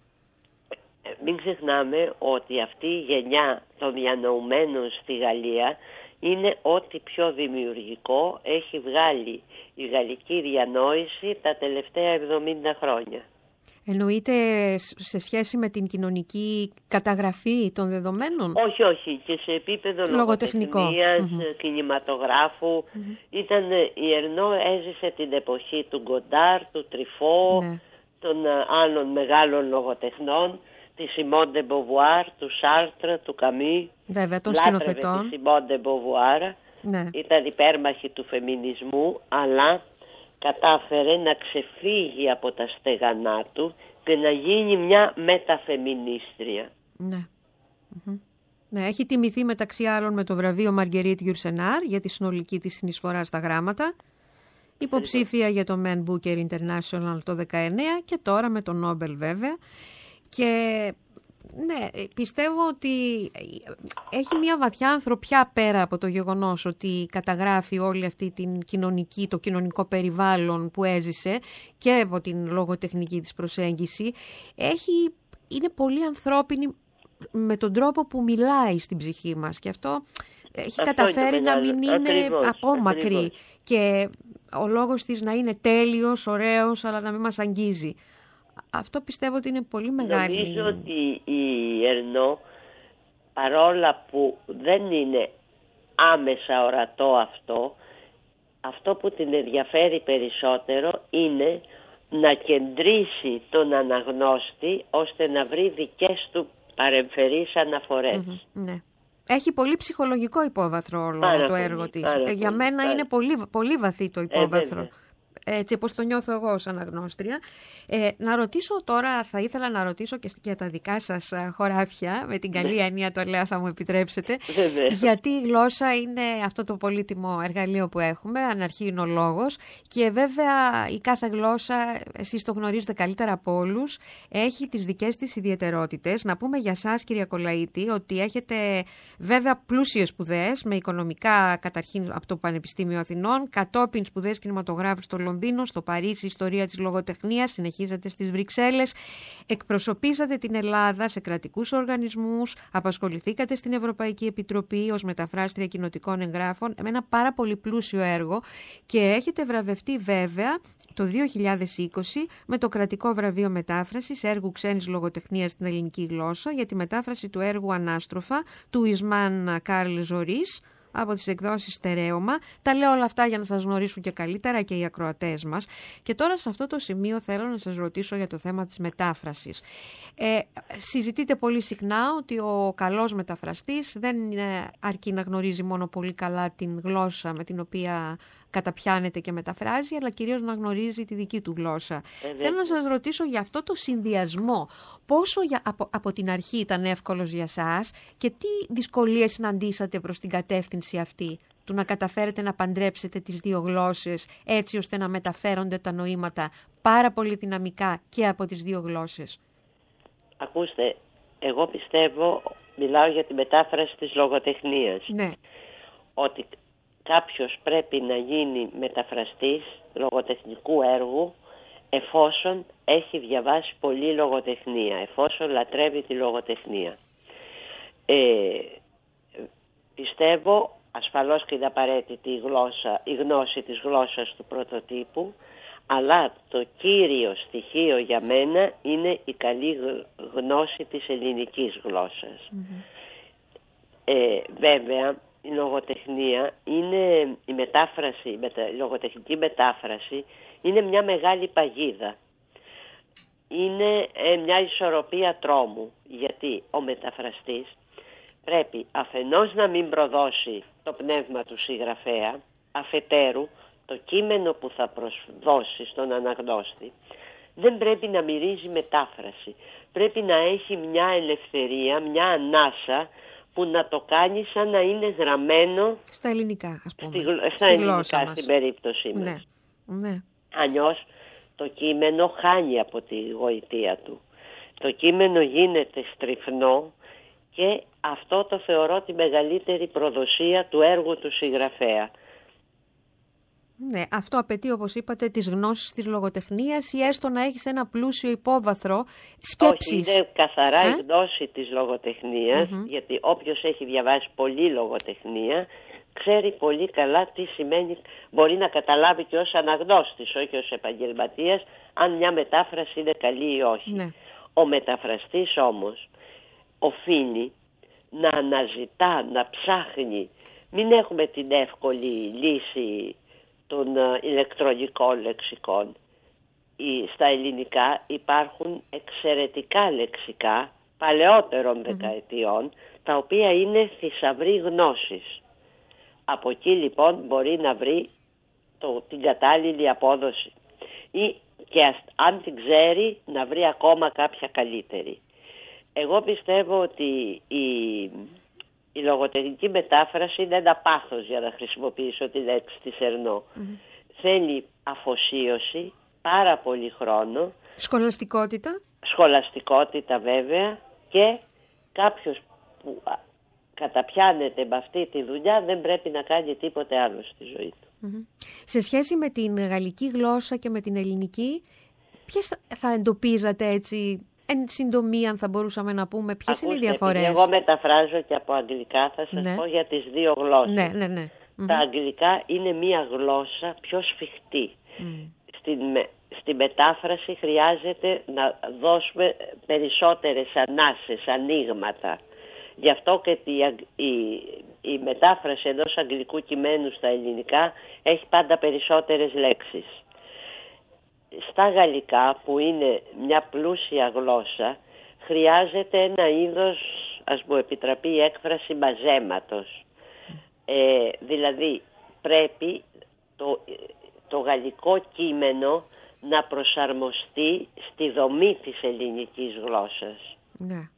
μην ξεχνάμε ότι αυτή η γενιά των διανοουμένων στη Γαλλία είναι ό,τι πιο δημιουργικό έχει βγάλει η γαλλική διανόηση τα τελευταία εβδομήντα χρόνια. Εννοείται σε σχέση με την κοινωνική καταγραφή των δεδομένων? Όχι, όχι. Και σε επίπεδο λογοτεχνίας, mm-hmm. κινηματογράφου. Mm-hmm. Ήταν, η Ερνό έζησε την εποχή του Γκοντάρ, του Τριφό, ναι. των άλλων μεγάλων λογοτεχνών, τη Σιμών ντε Μποβουάρ, του Σάρτρ, του Καμί. Βέβαια, των σκηνοθετών. Τη Σιμών ντε Μποβουάρ. Ναι. Ήταν υπέρμαχη του φεμινισμού, αλλά κατάφερε να ξεφύγει από τα στεγανά του και να γίνει μια μεταφεμινίστρια. Ναι. Mm-hmm. Ναι, έχει τιμηθεί μεταξύ άλλων με το βραβείο Μαργκερίτ Γιουρσενάρ για τη συνολική της συνεισφορά στα γράμματα. Υποψήφια για το Man Booker International το δεκαεννέα και τώρα με το Νόμπελ βέβαια. Και ναι, πιστεύω ότι έχει μια βαθιά ανθρωπιά πέρα από το γεγονός ότι καταγράφει όλη αυτή την κοινωνική, το κοινωνικό περιβάλλον που έζησε και από την λογοτεχνική της προσέγγιση. Έχει, είναι πολύ ανθρώπινη με τον τρόπο που μιλάει στην ψυχή μας και αυτό έχει αυτό καταφέρει να μην είναι ακριβώς, απόμακρη ακριβώς. Και ο λόγος της να είναι τέλειος, ωραίος, αλλά να μην μας αγγίζει. Αυτό πιστεύω ότι είναι πολύ μεγάλη. Νομίζω ότι η Ερνό, παρόλα που δεν είναι άμεσα ορατό αυτό. Αυτό που την ενδιαφέρει περισσότερο είναι να κεντρήσει τον αναγνώστη ώστε να βρει δικές του παρεμφερείς αναφορές. Mm-hmm, ναι. Έχει πολύ ψυχολογικό υπόβαθρο όλο πάρα το έργο πολύ, της. Ε, πολύ, για μένα πάρα. είναι πολύ, πολύ βαθύ το υπόβαθρο. Ε, έτσι όπως το νιώθω εγώ ως αναγνώστρια. Ε, να ρωτήσω τώρα, θα ήθελα να ρωτήσω και για τα δικά σας χωράφια, με την καλή έννοια το λέω, θα μου επιτρέψετε, γιατί η γλώσσα είναι αυτό το πολύτιμο εργαλείο που έχουμε, αναρχή είναι ο λόγος, και βέβαια η κάθε γλώσσα, εσείς το γνωρίζετε καλύτερα από όλους, έχει τις δικές της ιδιαιτερότητες. Να πούμε για σας, κυρία Κολαίτη, ότι έχετε βέβαια πλούσιες σπουδές, με οικονομικά καταρχήν από το Πανεπιστήμιο Αθηνών, κατόπιν σπουδές κινηματογράφου στο Λονδίνο, στο Παρίσι, ιστορία της λογοτεχνίας, συνεχίζατε στις Βρυξέλλες, εκπροσωπήσατε την Ελλάδα σε κρατικούς οργανισμούς, απασχοληθήκατε στην Ευρωπαϊκή Επιτροπή ως μεταφράστρια κοινοτικών εγγράφων, με ένα πάρα πολύ πλούσιο έργο, και έχετε βραβευτεί βέβαια το δύο χιλιάδες είκοσι με το κρατικό βραβείο μετάφρασης έργου ξένης λογοτεχνίας στην ελληνική γλώσσα για τη μετάφραση του έργου Ανάστροφα του Ισμάν Καρλ Ζωρίς από τις εκδόσεις Στερέωμα. Τα λέω όλα αυτά για να σας γνωρίσουν και καλύτερα και οι ακροατές μας. Και τώρα σε αυτό το σημείο θέλω να σας ρωτήσω για το θέμα της μετάφρασης. Ε, συζητείτε πολύ συχνά ότι ο καλός μεταφραστής δεν αρκεί να γνωρίζει μόνο πολύ καλά την γλώσσα με την οποία καταπιάνεται και μεταφράζει, αλλά κυρίως να γνωρίζει τη δική του γλώσσα. Ε, Θέλω να σας ρωτήσω για αυτό το συνδυασμό. Πόσο για, από, από την αρχή ήταν εύκολος για σας και τι δυσκολίες συναντήσατε προς την κατεύθυνση αυτή, του να καταφέρετε να παντρέψετε τις δύο γλώσσες έτσι ώστε να μεταφέρονται τα νοήματα πάρα πολύ δυναμικά και από τις δύο γλώσσες? Ακούστε, εγώ πιστεύω, μιλάω για τη μετάφραση της λογοτεχνίας, ναι, ότι κάποιος πρέπει να γίνει μεταφραστής λογοτεχνικού έργου εφόσον έχει διαβάσει πολύ λογοτεχνία, εφόσον λατρεύει τη λογοτεχνία. Ε, πιστεύω ασφαλώς και είναι απαραίτητη η, γλώσσα, η γνώση της γλώσσας του πρωτοτύπου, αλλά το κύριο στοιχείο για μένα είναι η καλή γνώση της ελληνικής γλώσσας. Mm-hmm. Ε, βέβαια, η λογοτεχνία είναι, η μετάφραση, η λογοτεχνική μετάφραση είναι μια μεγάλη παγίδα. Είναι ε, μια ισορροπία τρόμου, γιατί ο μεταφραστής πρέπει αφενός να μην προδώσει το πνεύμα του συγγραφέα, αφετέρου το κείμενο που θα προσδώσει στον αναγνώστη δεν πρέπει να μυρίζει μετάφραση. Πρέπει να έχει μια ελευθερία, μια ανάσα που να το κάνει σαν να είναι γραμμένο στα ελληνικά, ας πούμε. Στη, στα στη ελληνικά στην περίπτωσή μας. Ναι. Ναι. Αλλιώς το κείμενο χάνει από τη γοητεία του. Το κείμενο γίνεται στριφνό και αυτό το θεωρώ τη μεγαλύτερη προδοσία του έργου του συγγραφέα. Ναι, αυτό απαιτεί, όπως είπατε, τις γνώσεις της λογοτεχνίας ή έστω να έχεις ένα πλούσιο υπόβαθρο σκέψης. Όχι, είναι καθαρά ε? η γνώση της λογοτεχνίας, mm-hmm. γιατί όποιος έχει διαβάσει πολύ λογοτεχνία ξέρει πολύ καλά τι σημαίνει, μπορεί να καταλάβει και ως αναγνώστης, όχι ως επαγγελματίας, αν μια μετάφραση είναι καλή ή όχι. Ναι. Ο μεταφραστής όμως οφείλει να αναζητά, να ψάχνει. Μην έχουμε την εύκολη λύση των ηλεκτρονικών λεξικών. Στα ελληνικά υπάρχουν εξαιρετικά λεξικά παλαιότερων δεκαετιών, mm-hmm. τα οποία είναι θησαυροί γνώσης. Από εκεί λοιπόν μπορεί να βρει το, την κατάλληλη απόδοση ή και αν την ξέρει να βρει ακόμα κάποια καλύτερη. Εγώ πιστεύω ότι η, η λογοτεχνική μετάφραση είναι ένα πάθος, για να χρησιμοποιήσω τη λέξη της Ερνό. Mm-hmm. Θέλει αφοσίωση, πάρα πολύ χρόνο. Σχολαστικότητα. Σχολαστικότητα βέβαια, και κάποιος που καταπιάνεται με αυτή τη δουλειά δεν πρέπει να κάνει τίποτε άλλο στη ζωή του. Mm-hmm. Σε σχέση με την γαλλική γλώσσα και με την ελληνική, ποιες θα εντοπίζατε έτσι, εν συντομία, αν θα μπορούσαμε να πούμε, ποιες Ακούστε, είναι οι διαφορές? Εγώ μεταφράζω και από αγγλικά, θα σας ναι. πω για τις δύο γλώσσες. Ναι, ναι, ναι. Τα αγγλικά είναι μία γλώσσα πιο σφιχτή. Mm. Στην, στη μετάφραση χρειάζεται να δώσουμε περισσότερες ανάσες, ανοίγματα. Γι' αυτό και η, η, η η μετάφραση ενός αγγλικού κειμένου στα ελληνικά έχει πάντα περισσότερες λέξεις. Στα γαλλικά, που είναι μια πλούσια γλώσσα, χρειάζεται ένα είδος, ας μου επιτραπεί η έκφραση, μαζέματος. Ε, δηλαδή πρέπει το, το γαλλικό κείμενο να προσαρμοστεί στη δομή της ελληνικής γλώσσας. Ναι.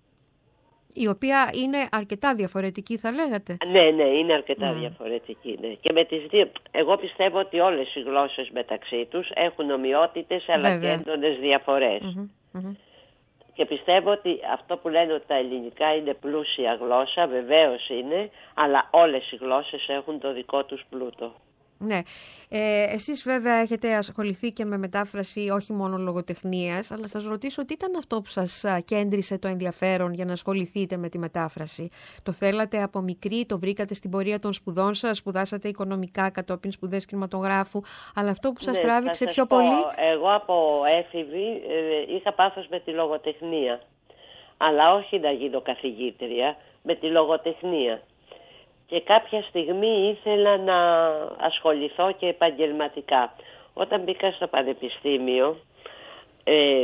Η οποία είναι αρκετά διαφορετική, θα λέγατε. Ναι, ναι, είναι αρκετά Mm. διαφορετική. Ναι. Και με τις δύο, εγώ πιστεύω ότι όλες οι γλώσσες μεταξύ τους έχουν ομοιότητες αλλά Βέβαια. και έντονες διαφορές. Mm-hmm. Mm-hmm. Και πιστεύω ότι αυτό που λένε ότι τα ελληνικά είναι πλούσια γλώσσα, βεβαίως είναι, αλλά όλες οι γλώσσες έχουν το δικό τους πλούτο. Ναι. Ε, εσείς βέβαια έχετε ασχοληθεί και με μετάφραση όχι μόνο λογοτεχνίας, αλλά σας ρωτήσω τι ήταν αυτό που σας κέντρισε το ενδιαφέρον για να ασχοληθείτε με τη μετάφραση. Το θέλατε από μικρή, το βρήκατε στην πορεία των σπουδών σας, σπουδάσατε οικονομικά κατόπιν σπουδές κινηματογράφου, αλλά αυτό που σας ναι, τράβηξε σας πιο πω, πολύ... Εγώ από έφηβη ε, είχα πάθος με τη λογοτεχνία, αλλά όχι να γίνω καθηγήτρια, με τη λογοτεχνία. Και κάποια στιγμή ήθελα να ασχοληθώ και επαγγελματικά. Όταν μπήκα στο πανεπιστήμιο, ε,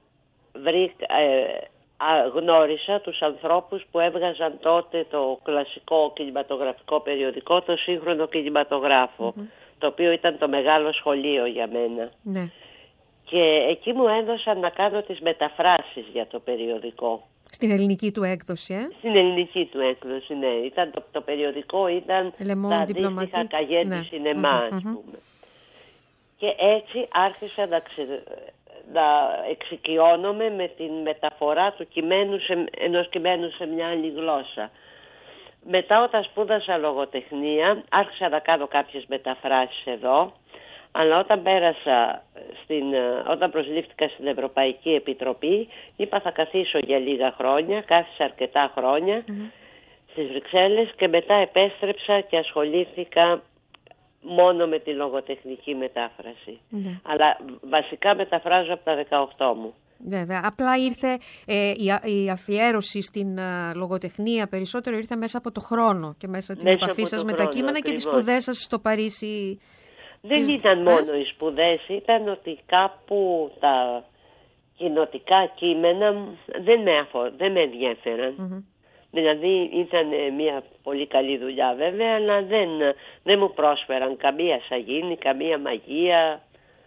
βρή, ε, α, γνώρισα τους ανθρώπους που έβγαζαν τότε το κλασικό κινηματογραφικό περιοδικό, το σύγχρονο κινηματογράφο, mm-hmm. το οποίο ήταν το μεγάλο σχολείο για μένα. Ναι. Και εκεί μου έδωσαν να κάνω τις μεταφράσεις για το περιοδικό. Στην ελληνική του έκδοση, ε? Στην ελληνική του έκδοση, ναι. Ήταν το, το περιοδικό ήταν Le τα αντίστοιχα καγέ ναι. του σινεμά, mm-hmm, ας πούμε. Mm-hmm. Και έτσι άρχισα να, ξε, να εξοικειώνομαι με την μεταφορά του κειμένου σε, ενός κειμένου σε μια άλλη γλώσσα. Μετά, όταν σπούδασα λογοτεχνία, άρχισα να κάνω κάποιες μεταφράσεις εδώ, αλλά όταν πέρασα, στην, όταν προσλήφθηκα στην Ευρωπαϊκή Επιτροπή, είπα θα καθίσω για λίγα χρόνια, κάθισα αρκετά χρόνια mm-hmm. στις Βρυξέλλες και μετά επέστρεψα και ασχολήθηκα μόνο με τη λογοτεχνική μετάφραση. Mm-hmm. Αλλά βασικά μεταφράζω από τα δεκαοκτώ μου. Βέβαια. Απλά ήρθε ε, η, η αφιέρωση στην uh, λογοτεχνία περισσότερο ήρθε μέσα από το χρόνο και μέσα από την μέσα επαφή σας με χρόνο, τα κείμενα ακριβώς. Και τις σπουδές σας στο Παρίσι. Δεν Τι... ήταν μόνο ε? οι σπουδές, ήταν ότι κάπου τα κοινοτικά κείμενα δεν με, αφο... δεν με ενδιαφέραν. Mm-hmm. Δηλαδή ήταν μια πολύ καλή δουλειά βέβαια, αλλά δεν, δεν μου πρόσφεραν καμία σαγίνη, καμία μαγεία.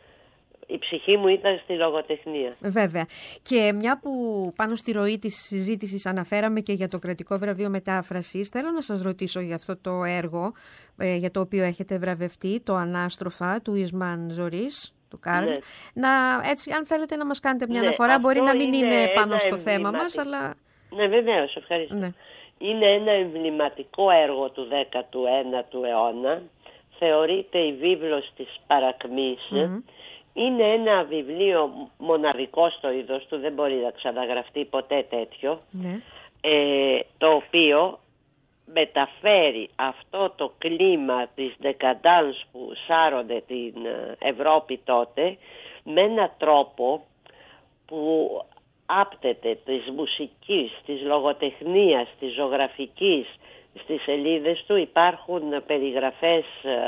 Η ψυχή μου ήταν στη λογοτεχνία. Βέβαια. Και μια που πάνω στη ροή της συζήτησης αναφέραμε και για το κρατικό βραβείο μετάφρασης, θέλω να σας ρωτήσω για αυτό το έργο ε, για το οποίο έχετε βραβευτεί, το Ανάστροφα του Ισμάν Ζωρίς, του Κάρλ. Ναι. Να, έτσι, αν θέλετε να μας κάνετε μια ναι, αναφορά, μπορεί να μην είναι, είναι πάνω στο θέμα μας, αλλά... Ναι, βεβαίως, ευχαριστώ. Ναι. Είναι ένα εμβληματικό έργο του δέκατου ένατου αιώνα. Θεωρείται η βίβλος της παρακμής. Mm-hmm. Είναι ένα βιβλίο μοναδικό στο είδος του, δεν μπορεί να ξαναγραφτεί ποτέ τέτοιο, ναι. ε, το οποίο μεταφέρει αυτό το κλίμα της δεκαντάνς που σάρωνε την Ευρώπη τότε με έναν τρόπο που άπτεται της μουσικής, της λογοτεχνίας, της ζωγραφικής. Στις σελίδες του υπάρχουν περιγραφές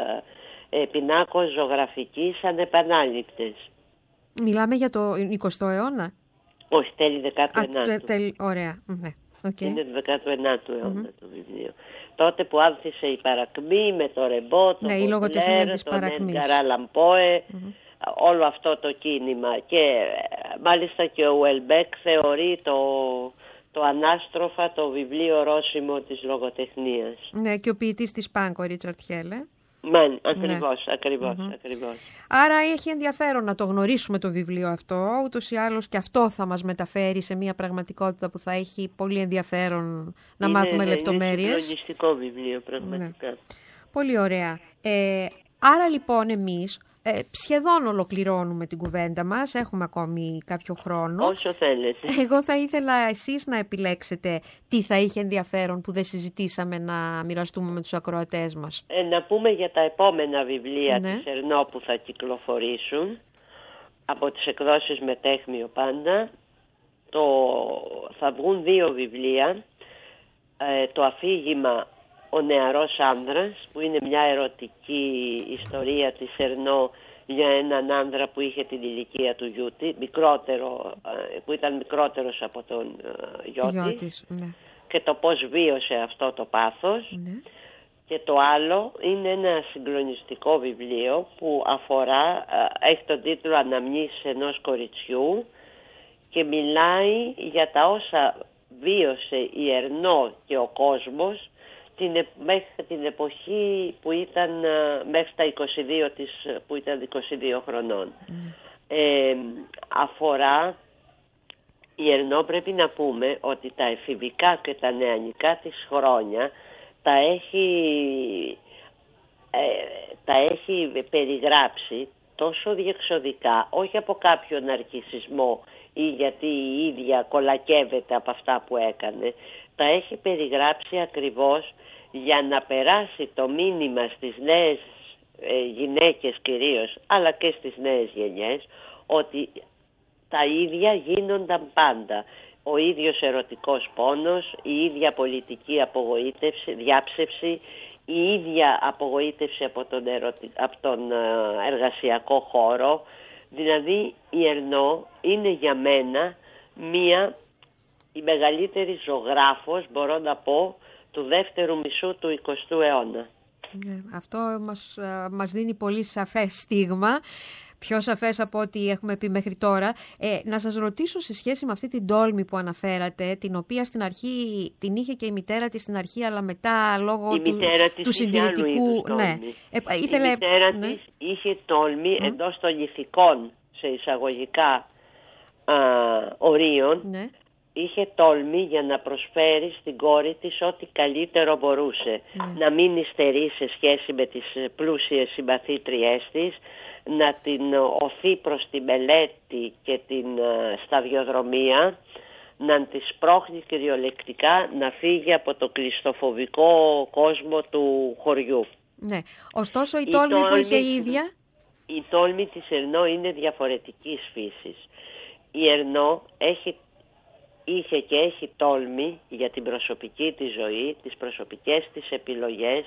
ε, πινάκος ζωγραφικής ανεπανάληπτες. Μιλάμε για το εικοστό αιώνα? Όχι, τέλη δεκάτου ενάτου. Τελ, ωραία. Ναι. Okay. Είναι του δεκάτου ενάτου αιώνα mm-hmm. το βιβλίο. Τότε που άνθησε η παρακμή με το Ρεμπό, το ναι, Μποντλέρ, τον Εντγκαρά Λαμπόε, mm-hmm. όλο αυτό το κίνημα. Και μάλιστα και ο Ουελμπέκ θεωρεί το, το Ανάστροφα το βιβλίο ορόσημο της λογοτεχνίας. Ναι, και ο ποιητής της Πάνκ, ο Ρίτσαρτ Χέλε. Μεν, ακριβώς, ναι. ακριβώς, mm-hmm. ακριβώς. Άρα έχει ενδιαφέρον να το γνωρίσουμε το βιβλίο αυτό, ούτως ή άλλως και αυτό θα μας μεταφέρει σε μια πραγματικότητα που θα έχει πολύ ενδιαφέρον να είναι, μάθουμε λεπτομέρειες. Είναι συγκλονιστικό βιβλίο, πραγματικά. Ναι. Πολύ ωραία. Ε, άρα λοιπόν εμείς ε, σχεδόν ολοκληρώνουμε την κουβέντα μας, έχουμε ακόμη κάποιο χρόνο. Όσο θέλετε. Εγώ θα ήθελα εσείς να επιλέξετε τι θα είχε ενδιαφέρον που δεν συζητήσαμε να μοιραστούμε με τους ακροατές μας. Ε, να πούμε για τα επόμενα βιβλία ναι. της Ερνό που θα κυκλοφορήσουν από τις εκδόσεις Μετέχμιο πάντα. Το, θα βγουν δύο βιβλία. Ε, το αφήγημα ο νεαρός άνδρας, που είναι μια ερωτική ιστορία της Ερνό για έναν άνδρα που είχε την ηλικία του γιού της, μικρότερο, που ήταν μικρότερος από τον γιο της, ναι. Και το πώς βίωσε αυτό το πάθος. Ναι. Και το άλλο είναι ένα συγκλονιστικό βιβλίο που αφορά, έχει τον τίτλο «Αναμνήσεις ενός κοριτσιού» και μιλάει για τα όσα βίωσε η Ερνό και ο κόσμος την, μέχρι την εποχή που ήταν, μέχρι τα είκοσι δύο της, που ήταν είκοσι δύο χρονών. Mm. Ε, αφορά, η Ερνό πρέπει να πούμε ότι τα εφηβικά και τα νεανικά της χρόνια τα έχει, ε, τα έχει περιγράψει τόσο διεξοδικά, όχι από κάποιον ναρκισσισμό ή γιατί η ίδια κολακεύεται από αυτά που έκανε, τα έχει περιγράψει ακριβώς για να περάσει το μήνυμα στις νέες ε, γυναίκες κυρίως, αλλά και στις νέες γενιές, ότι τα ίδια γίνονταν πάντα. Ο ίδιος ερωτικός πόνος, η ίδια πολιτική απογοήτευση, διάψευση, η ίδια απογοήτευση από τον, ερωτι... από τον εργασιακό χώρο. Δηλαδή η Ερνό είναι για μένα μία, η μεγαλύτερη ζωγράφος, μπορώ να πω, του δεύτερου μισού του εικοστού αιώνα. Ναι, αυτό μας, μας δίνει πολύ σαφές στίγμα, πιο σαφές από ό,τι έχουμε πει μέχρι τώρα. Ε, να σας ρωτήσω σε σχέση με αυτή την τόλμη που αναφέρατε, την οποία στην αρχή την είχε και η μητέρα της στην αρχή, αλλά μετά λόγω η του, του συντηρητικού... Ναι. Ε, ήθελε... Η μητέρα ναι. της είχε τόλμη mm. εντός των ηθικών, σε εισαγωγικά α, ορίων, ναι. είχε τόλμη για να προσφέρει στην κόρη της ό,τι καλύτερο μπορούσε. Mm. Να μην υστερεί σε σχέση με τις πλούσιες συμπαθήτριές της, να την οθεί προς τη μελέτη και την uh, σταδιοδρομία, να τη σπρώχνει κυριολεκτικά να φύγει από το κλειστοφοβικό κόσμο του χωριού. Ναι. Ωστόσο η, η τόλμη, τόλμη που είχε η ίδια... Η τόλμη της Ερνό είναι διαφορετικής φύσης. Η Ερνό έχει, είχε και έχει τόλμη για την προσωπική της ζωή, τις προσωπικές της επιλογές,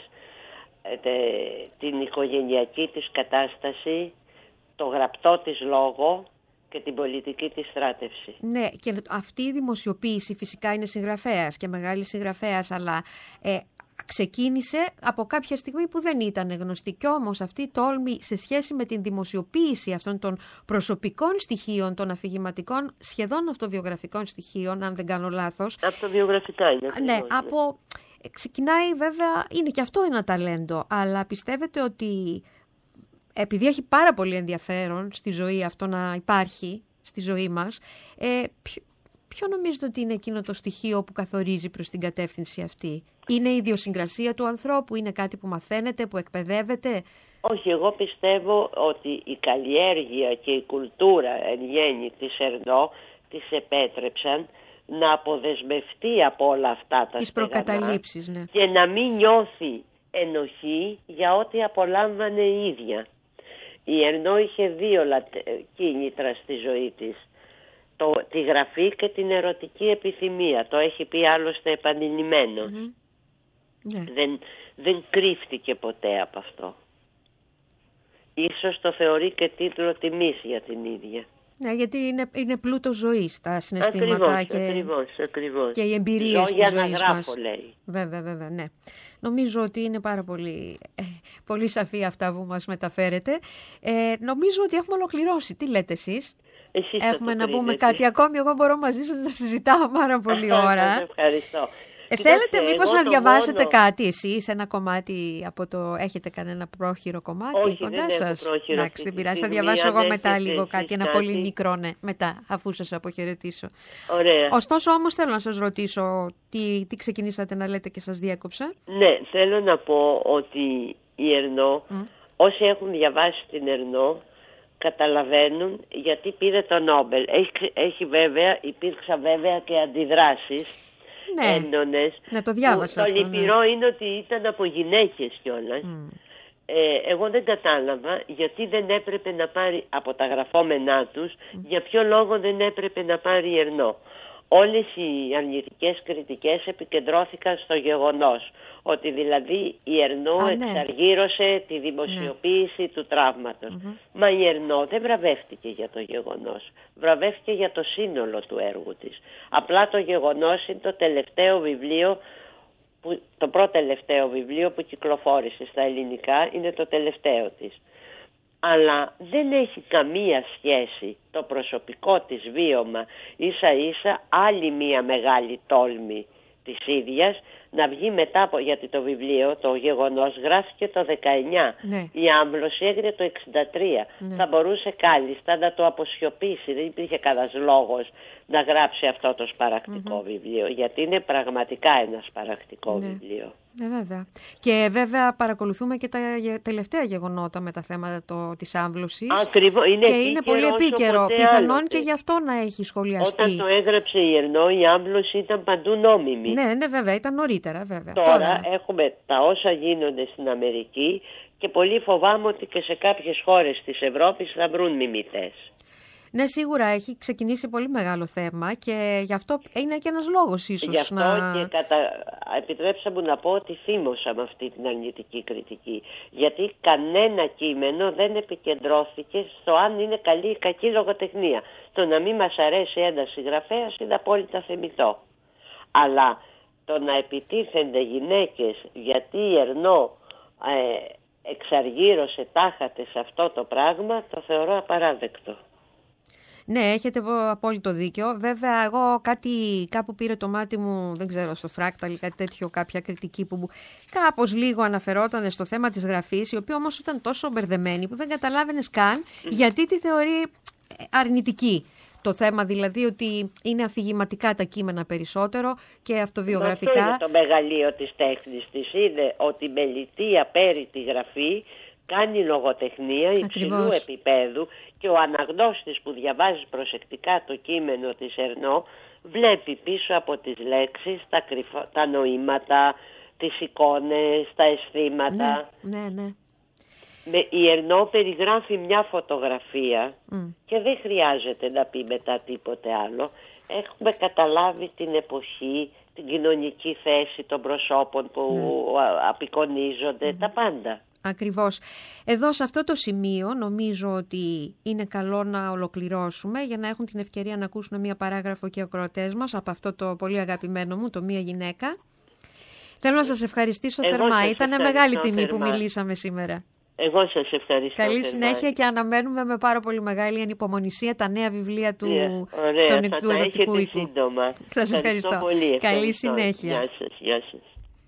την οικογενειακή της κατάσταση, το γραπτό της λόγο και την πολιτική της στράτευση. Ναι, και αυτή η δημοσιοποίηση φυσικά είναι συγγραφέας και μεγάλη συγγραφέας, αλλά ε, ξεκίνησε από κάποια στιγμή που δεν ήταν γνωστή. Κι όμως αυτή η τόλμη σε σχέση με την δημοσιοποίηση αυτών των προσωπικών στοιχείων, των αφηγηματικών, σχεδόν αυτοβιογραφικών στοιχείων, αν δεν κάνω λάθος. Αυτοβιογραφικά είναι. Ναι, ναι, από... Ξεκινάει βέβαια, είναι και αυτό ένα ταλέντο, αλλά πιστεύετε ότι επειδή έχει πάρα πολύ ενδιαφέρον στη ζωή αυτό να υπάρχει, στη ζωή μας, ε, ποιο, ποιο νομίζετε ότι είναι εκείνο το στοιχείο που καθορίζει προς την κατεύθυνση αυτή? Είναι η ιδιοσυγκρασία του ανθρώπου, είναι κάτι που μαθαίνετε, που εκπαιδεύετε? Όχι, εγώ πιστεύω ότι η καλλιέργεια και η κουλτούρα εν γέννη της Ερνό της επέτρεψαν να αποδεσμευτεί από όλα αυτά τα τις προκαταλήψεις, ναι. Και να μην νιώθει ενοχή για ό,τι απολάμβανε η ίδια. Η Ερνό είχε δύο κίνητρα στη ζωή της. Το, τη γραφή και την ερωτική επιθυμία. Το έχει πει άλλωστε επανειλημμένος. Mm-hmm. Ναι. Δεν, δεν κρύφτηκε ποτέ από αυτό. Ίσως το θεωρεί και τίτλο τιμής για την ίδια. Ναι, γιατί είναι, είναι πλούτο ζωής τα συναισθήματα. Ακριβώς, και, ακριβώς, ακριβώς. και οι εμπειρίες της ζωής μας. Για να γράφω, λέει. Βέβαια, βέβαια, ναι. Νομίζω ότι είναι πάρα πολύ, ε, πολύ σαφή αυτά που μας μεταφέρετε. Ε, νομίζω ότι έχουμε ολοκληρώσει. Τι λέτε εσείς? Εσείς έχουμε να πούμε κάτι ακόμη? Εγώ μπορώ μαζί σας να συζητάω πάρα πολύ ώρα. Ευχαριστώ. Ε, θέλετε μήπως να διαβάσετε μόνο... κάτι εσείς, ένα κομμάτι από το... Έχετε κανένα πρόχειρο κομμάτι? Όχι, κοντά δεν σας? Έχω πρόχειρο. Εντάξει, δεν πειράζει, θα διαβάσω εγώ μετά λίγο κάτι, ένα κάτι. πολύ μικρό, ναι, μετά, αφού σας αποχαιρετήσω. Ωραία. Ωστόσο όμως θέλω να σας ρωτήσω, τι, τι ξεκινήσατε να λέτε και σας διέκοψα? Ναι, θέλω να πω ότι η Ερνό, mm. όσοι έχουν διαβάσει την Ερνό, καταλαβαίνουν γιατί πήρε το Νόμπελ. Έχει, έχει βέβαια, υπήρξαν βέβαια και αντιδράσεις, ναι, έντονες. Ναι, το διάβασα Το αυτό, λυπηρό ναι. είναι ότι ήταν από γυναίκες κιόλας. Mm. Ε, εγώ δεν κατάλαβα γιατί δεν έπρεπε να πάρει από τα γραφόμενά τους, mm. για ποιο λόγο δεν έπρεπε να πάρει η Ερνό. όλες οι αρνητικές κριτικές επικεντρώθηκαν στο γεγονός ότι δηλαδή η Ερνό Α, ναι. εξαργύρωσε τη δημοσιοποίηση ναι. του τραύματος. Mm-hmm. Μα η Ερνό δεν βραβεύτηκε για το γεγονός, βραβεύτηκε για το σύνολο του έργου της. Απλά το γεγονός είναι το τελευταίο βιβλίο, που, το πρώτο τελευταίο βιβλίο που κυκλοφόρησε στα ελληνικά, είναι το τελευταίο της. Αλλά δεν έχει καμία σχέση το προσωπικό της βίωμα, ίσα ίσα άλλη μία μεγάλη τόλμη της ίδιας να βγει μετά από, γιατί το βιβλίο, το γεγονός γράφηκε το δεκαεννιά, ναι. η άμβλωση έγινε το εξήντα τρία, ναι. θα μπορούσε κάλλιστα να το αποσιωπήσει, δεν υπήρχε κανένας λόγος να γράψει αυτό το σπαρακτικό mm-hmm. βιβλίο, γιατί είναι πραγματικά ένα σπαρακτικό ναι. βιβλίο. Ε, βέβαια. Και βέβαια παρακολουθούμε και τα τελευταία γεγονότα με τα θέματα το, της άμβλωσης. Ακριβώς. Είναι και είναι πολύ επίκαιρο. Πιθανόν και γι' αυτό να έχει σχολιαστεί. Όταν το έγραψε η Ερνό, η άμβλωση ήταν παντού νόμιμη. Ναι, ναι, βέβαια. Ήταν νωρίτερα, βέβαια. Τώρα, Τώρα έχουμε τα όσα γίνονται στην Αμερική και πολύ φοβάμαι ότι και σε κάποιες χώρες της Ευρώπης θα βρουν μιμητές. Ναι, σίγουρα έχει ξεκινήσει πολύ μεγάλο θέμα και γι' αυτό είναι και ένας λόγος ίσως. Γι' αυτό να... και κατα... επιτρέψα μου να πω ότι θύμωσα με αυτή την αρνητική κριτική. Γιατί κανένα κείμενο δεν επικεντρώθηκε στο αν είναι καλή ή κακή λογοτεχνία. Το να μην μας αρέσει ένας συγγραφέας είναι απόλυτα θεμιτό. Αλλά το να επιτίθενται γυναίκες γιατί η Ερνό ε, εξαργύρωσε τάχατε σε αυτό το πράγμα, το θεωρώ απαράδεκτο. Ναι, έχετε απόλυτο δίκιο. Βέβαια, εγώ κάτι κάπου πήρε το μάτι μου, δεν ξέρω, στο Φράκταλ ή κάτι τέτοιο, κάποια κριτική που κάπως λίγο αναφερόταν στο θέμα της γραφής, η οποία όμως ήταν τόσο μπερδεμένη που δεν καταλάβαινες καν γιατί τη θεωρεί αρνητική. Το θέμα δηλαδή ότι είναι αφηγηματικά τα κείμενα περισσότερο και αυτοβιογραφικά. Αυτό είναι το μεγαλείο της τέχνης της. Είναι ότι με λιτή απέρριτη γραφή κάνει λογοτεχνία υψηλού επίπεδου και ο αναγνώστης που διαβάζει προσεκτικά το κείμενο της Ερνό βλέπει πίσω από τις λέξεις τα, κρυφο, τα νοήματα, τις εικόνες, τα αισθήματα. Ναι, ναι, ναι. Με, η Ερνό περιγράφει μια φωτογραφία mm. και δεν χρειάζεται να πει μετά τίποτε άλλο. Έχουμε καταλάβει την εποχή, την κοινωνική θέση των προσώπων που mm. απεικονίζονται, mm. τα πάντα. Ακριβώς. Εδώ σε αυτό το σημείο νομίζω ότι είναι καλό να ολοκληρώσουμε για να έχουν την ευκαιρία να ακούσουν μία παράγραφο και οι ακροατές μας από αυτό το πολύ αγαπημένο μου, το Μία Γυναίκα. Θέλω να σας ευχαριστήσω Εγώ θερμά. Ήταν μεγάλη τιμή θερμά. που μιλήσαμε σήμερα. Εγώ σας ευχαριστώ. Καλή συνέχεια θερμά. Και αναμένουμε με πάρα πολύ μεγάλη ανυπομονησία τα νέα βιβλία του, yeah, ωραία, του εκδοτικού οίκου. Σας ευχαριστώ. Πολύ. Καλή ευχαριστώ. συνέχεια. Γεια σας, γεια σας.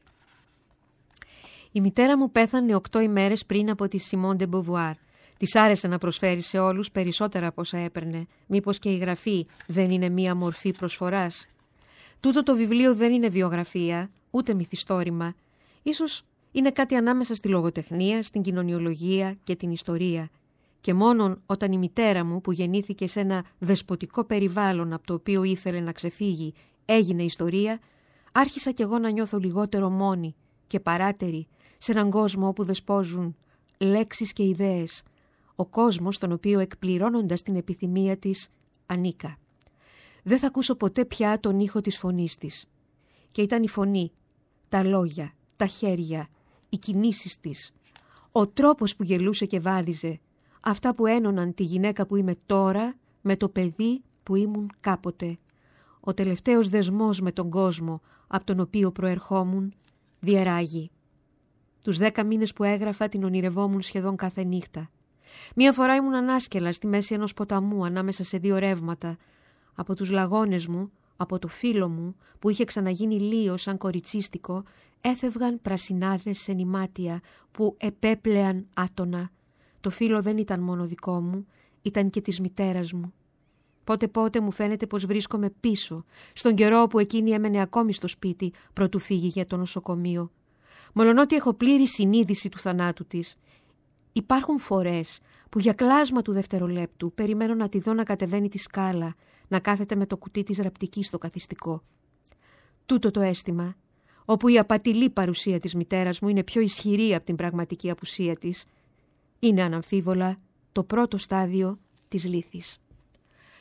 Η μητέρα μου πέθανε οκτώ ημέρες πριν από τη Σιμών ντε Μποβουάρ. Της άρεσε να προσφέρει σε όλους περισσότερα από όσα έπαιρνε. Μήπως και η γραφή δεν είναι μία μορφή προσφοράς? Τούτο το βιβλίο δεν είναι βιογραφία, ούτε μυθιστόρημα. Ίσως είναι κάτι ανάμεσα στη λογοτεχνία, στην κοινωνιολογία και την ιστορία. Και μόνον όταν η μητέρα μου, που γεννήθηκε σε ένα δεσποτικό περιβάλλον από το οποίο ήθελε να ξεφύγει, έγινε ιστορία, άρχισα κι εγώ να νιώθω λιγότερο μόνη και παράτερη σε έναν κόσμο όπου δεσπόζουν λέξεις και ιδέες. Ο κόσμος τον οποίο εκπληρώνοντας την επιθυμία της ανήκα. Δεν θα ακούσω ποτέ πια τον ήχο της φωνής της. Και ήταν η φωνή, τα λόγια, τα χέρια, οι κινήσεις της. Ο τρόπος που γελούσε και βάδιζε. Αυτά που ένωναν τη γυναίκα που είμαι τώρα με το παιδί που ήμουν κάποτε. Ο τελευταίος δεσμός με τον κόσμο από τον οποίο προερχόμουν διεράγει. Τους δέκα μήνες που έγραφα την ονειρευόμουν σχεδόν κάθε νύχτα. Μία φορά ήμουν ανάσκελα στη μέση ενός ποταμού ανάμεσα σε δύο ρεύματα. Από τους λαγώνες μου, από το φύλλο μου που είχε ξαναγίνει λίο σαν κοριτσίστικο, έφευγαν πρασινάδες σε νημάτια που επέπλεαν άτονα. Το φύλλο δεν ήταν μόνο δικό μου, ήταν και της μητέρας μου. Πότε πότε μου φαίνεται πως βρίσκομαι πίσω, στον καιρό που εκείνη έμενε ακόμη στο σπίτι προτού φύγει για το νοσοκομείο. Μολονότι έχω πλήρη συνείδηση του θανάτου της, υπάρχουν φορές που για κλάσμα του δευτερολέπτου περιμένω να τη δω να κατεβαίνει τη σκάλα, να κάθεται με το κουτί της ραπτικής στο καθιστικό. Τούτο το αίσθημα, όπου η απατηλή παρουσία της μητέρας μου είναι πιο ισχυρή από την πραγματική απουσία της, είναι αναμφίβολα το πρώτο στάδιο της λύθης.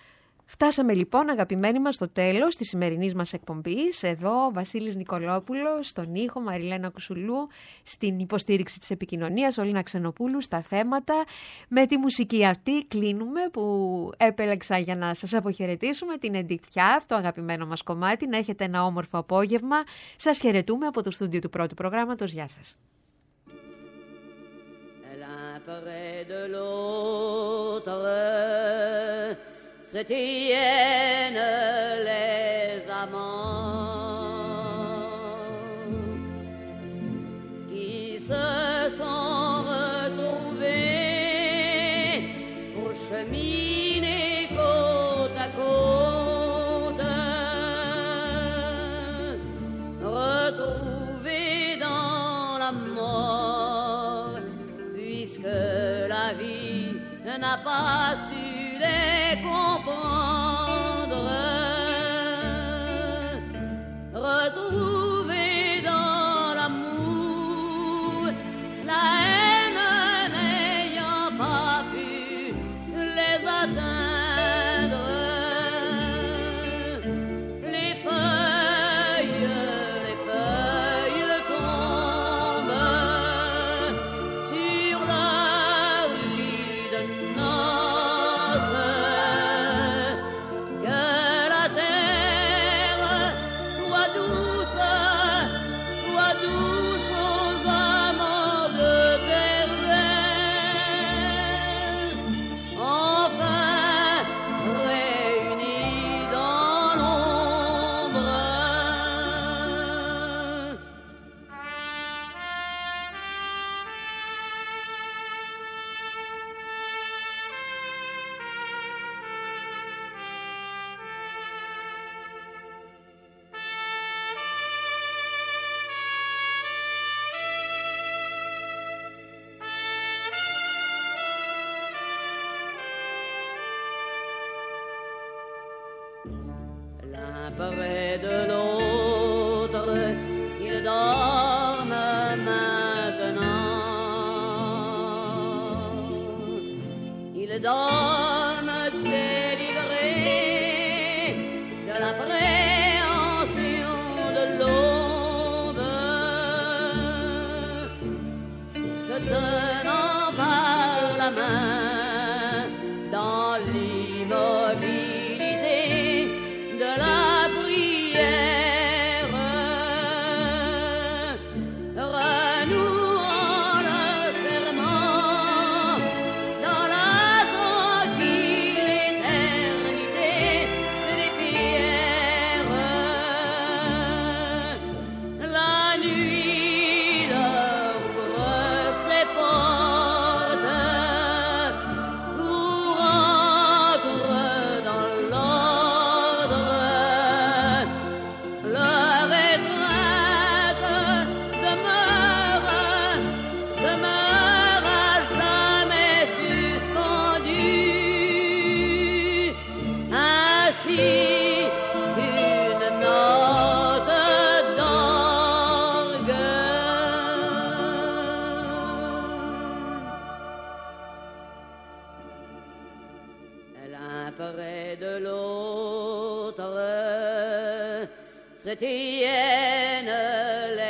Φτάσαμε λοιπόν, αγαπημένοι μας, στο τέλος της σημερινής μας εκπομπής. Εδώ Βασίλης Νικολόπουλος, στον ήχο, Μαριλένα Κουσουλού, στην υποστήριξη της επικοινωνίας, Ολίνα Ξενοπούλου στα θέματα. Με τη μουσική αυτή κλείνουμε, που επέλεξα για να σας αποχαιρετήσουμε, την Edith Piaf, το αγαπημένο μας κομμάτι. Να έχετε ένα όμορφο απόγευμα. Σας χαιρετούμε από το στούντιο του πρώτου προγράμματος. Γεια σας. Près de l'autre se tiennent les amants qui se sont retrouvés pour cheminer côte à côte, retrouvés dans la mort, puisque la vie n'a pas su les comprendre. Retrouvés dans l'amour, la haine n'ayant pas pu les atteindre. Les feuilles, les feuilles tombent sur leur lit de noces. Que la terre soit douce, soit douce aux amants de terre. Enfin réunis dans l'ombre. L'un près de l'autre, ils dorment maintenant. Ils dorment délivrés de l'appréhension de l'aube, se tenant par la main dans l'immobilité de la prière, renouant le serment dans la tranquille éternité des pierres. La nuit leur ouvre ses portes, tout rentre dans l'ordre. Leur étreinte demeure, demeure à jamais suspendue. Ainsi une note d'orgue. L'un près de l'autre se tiennent les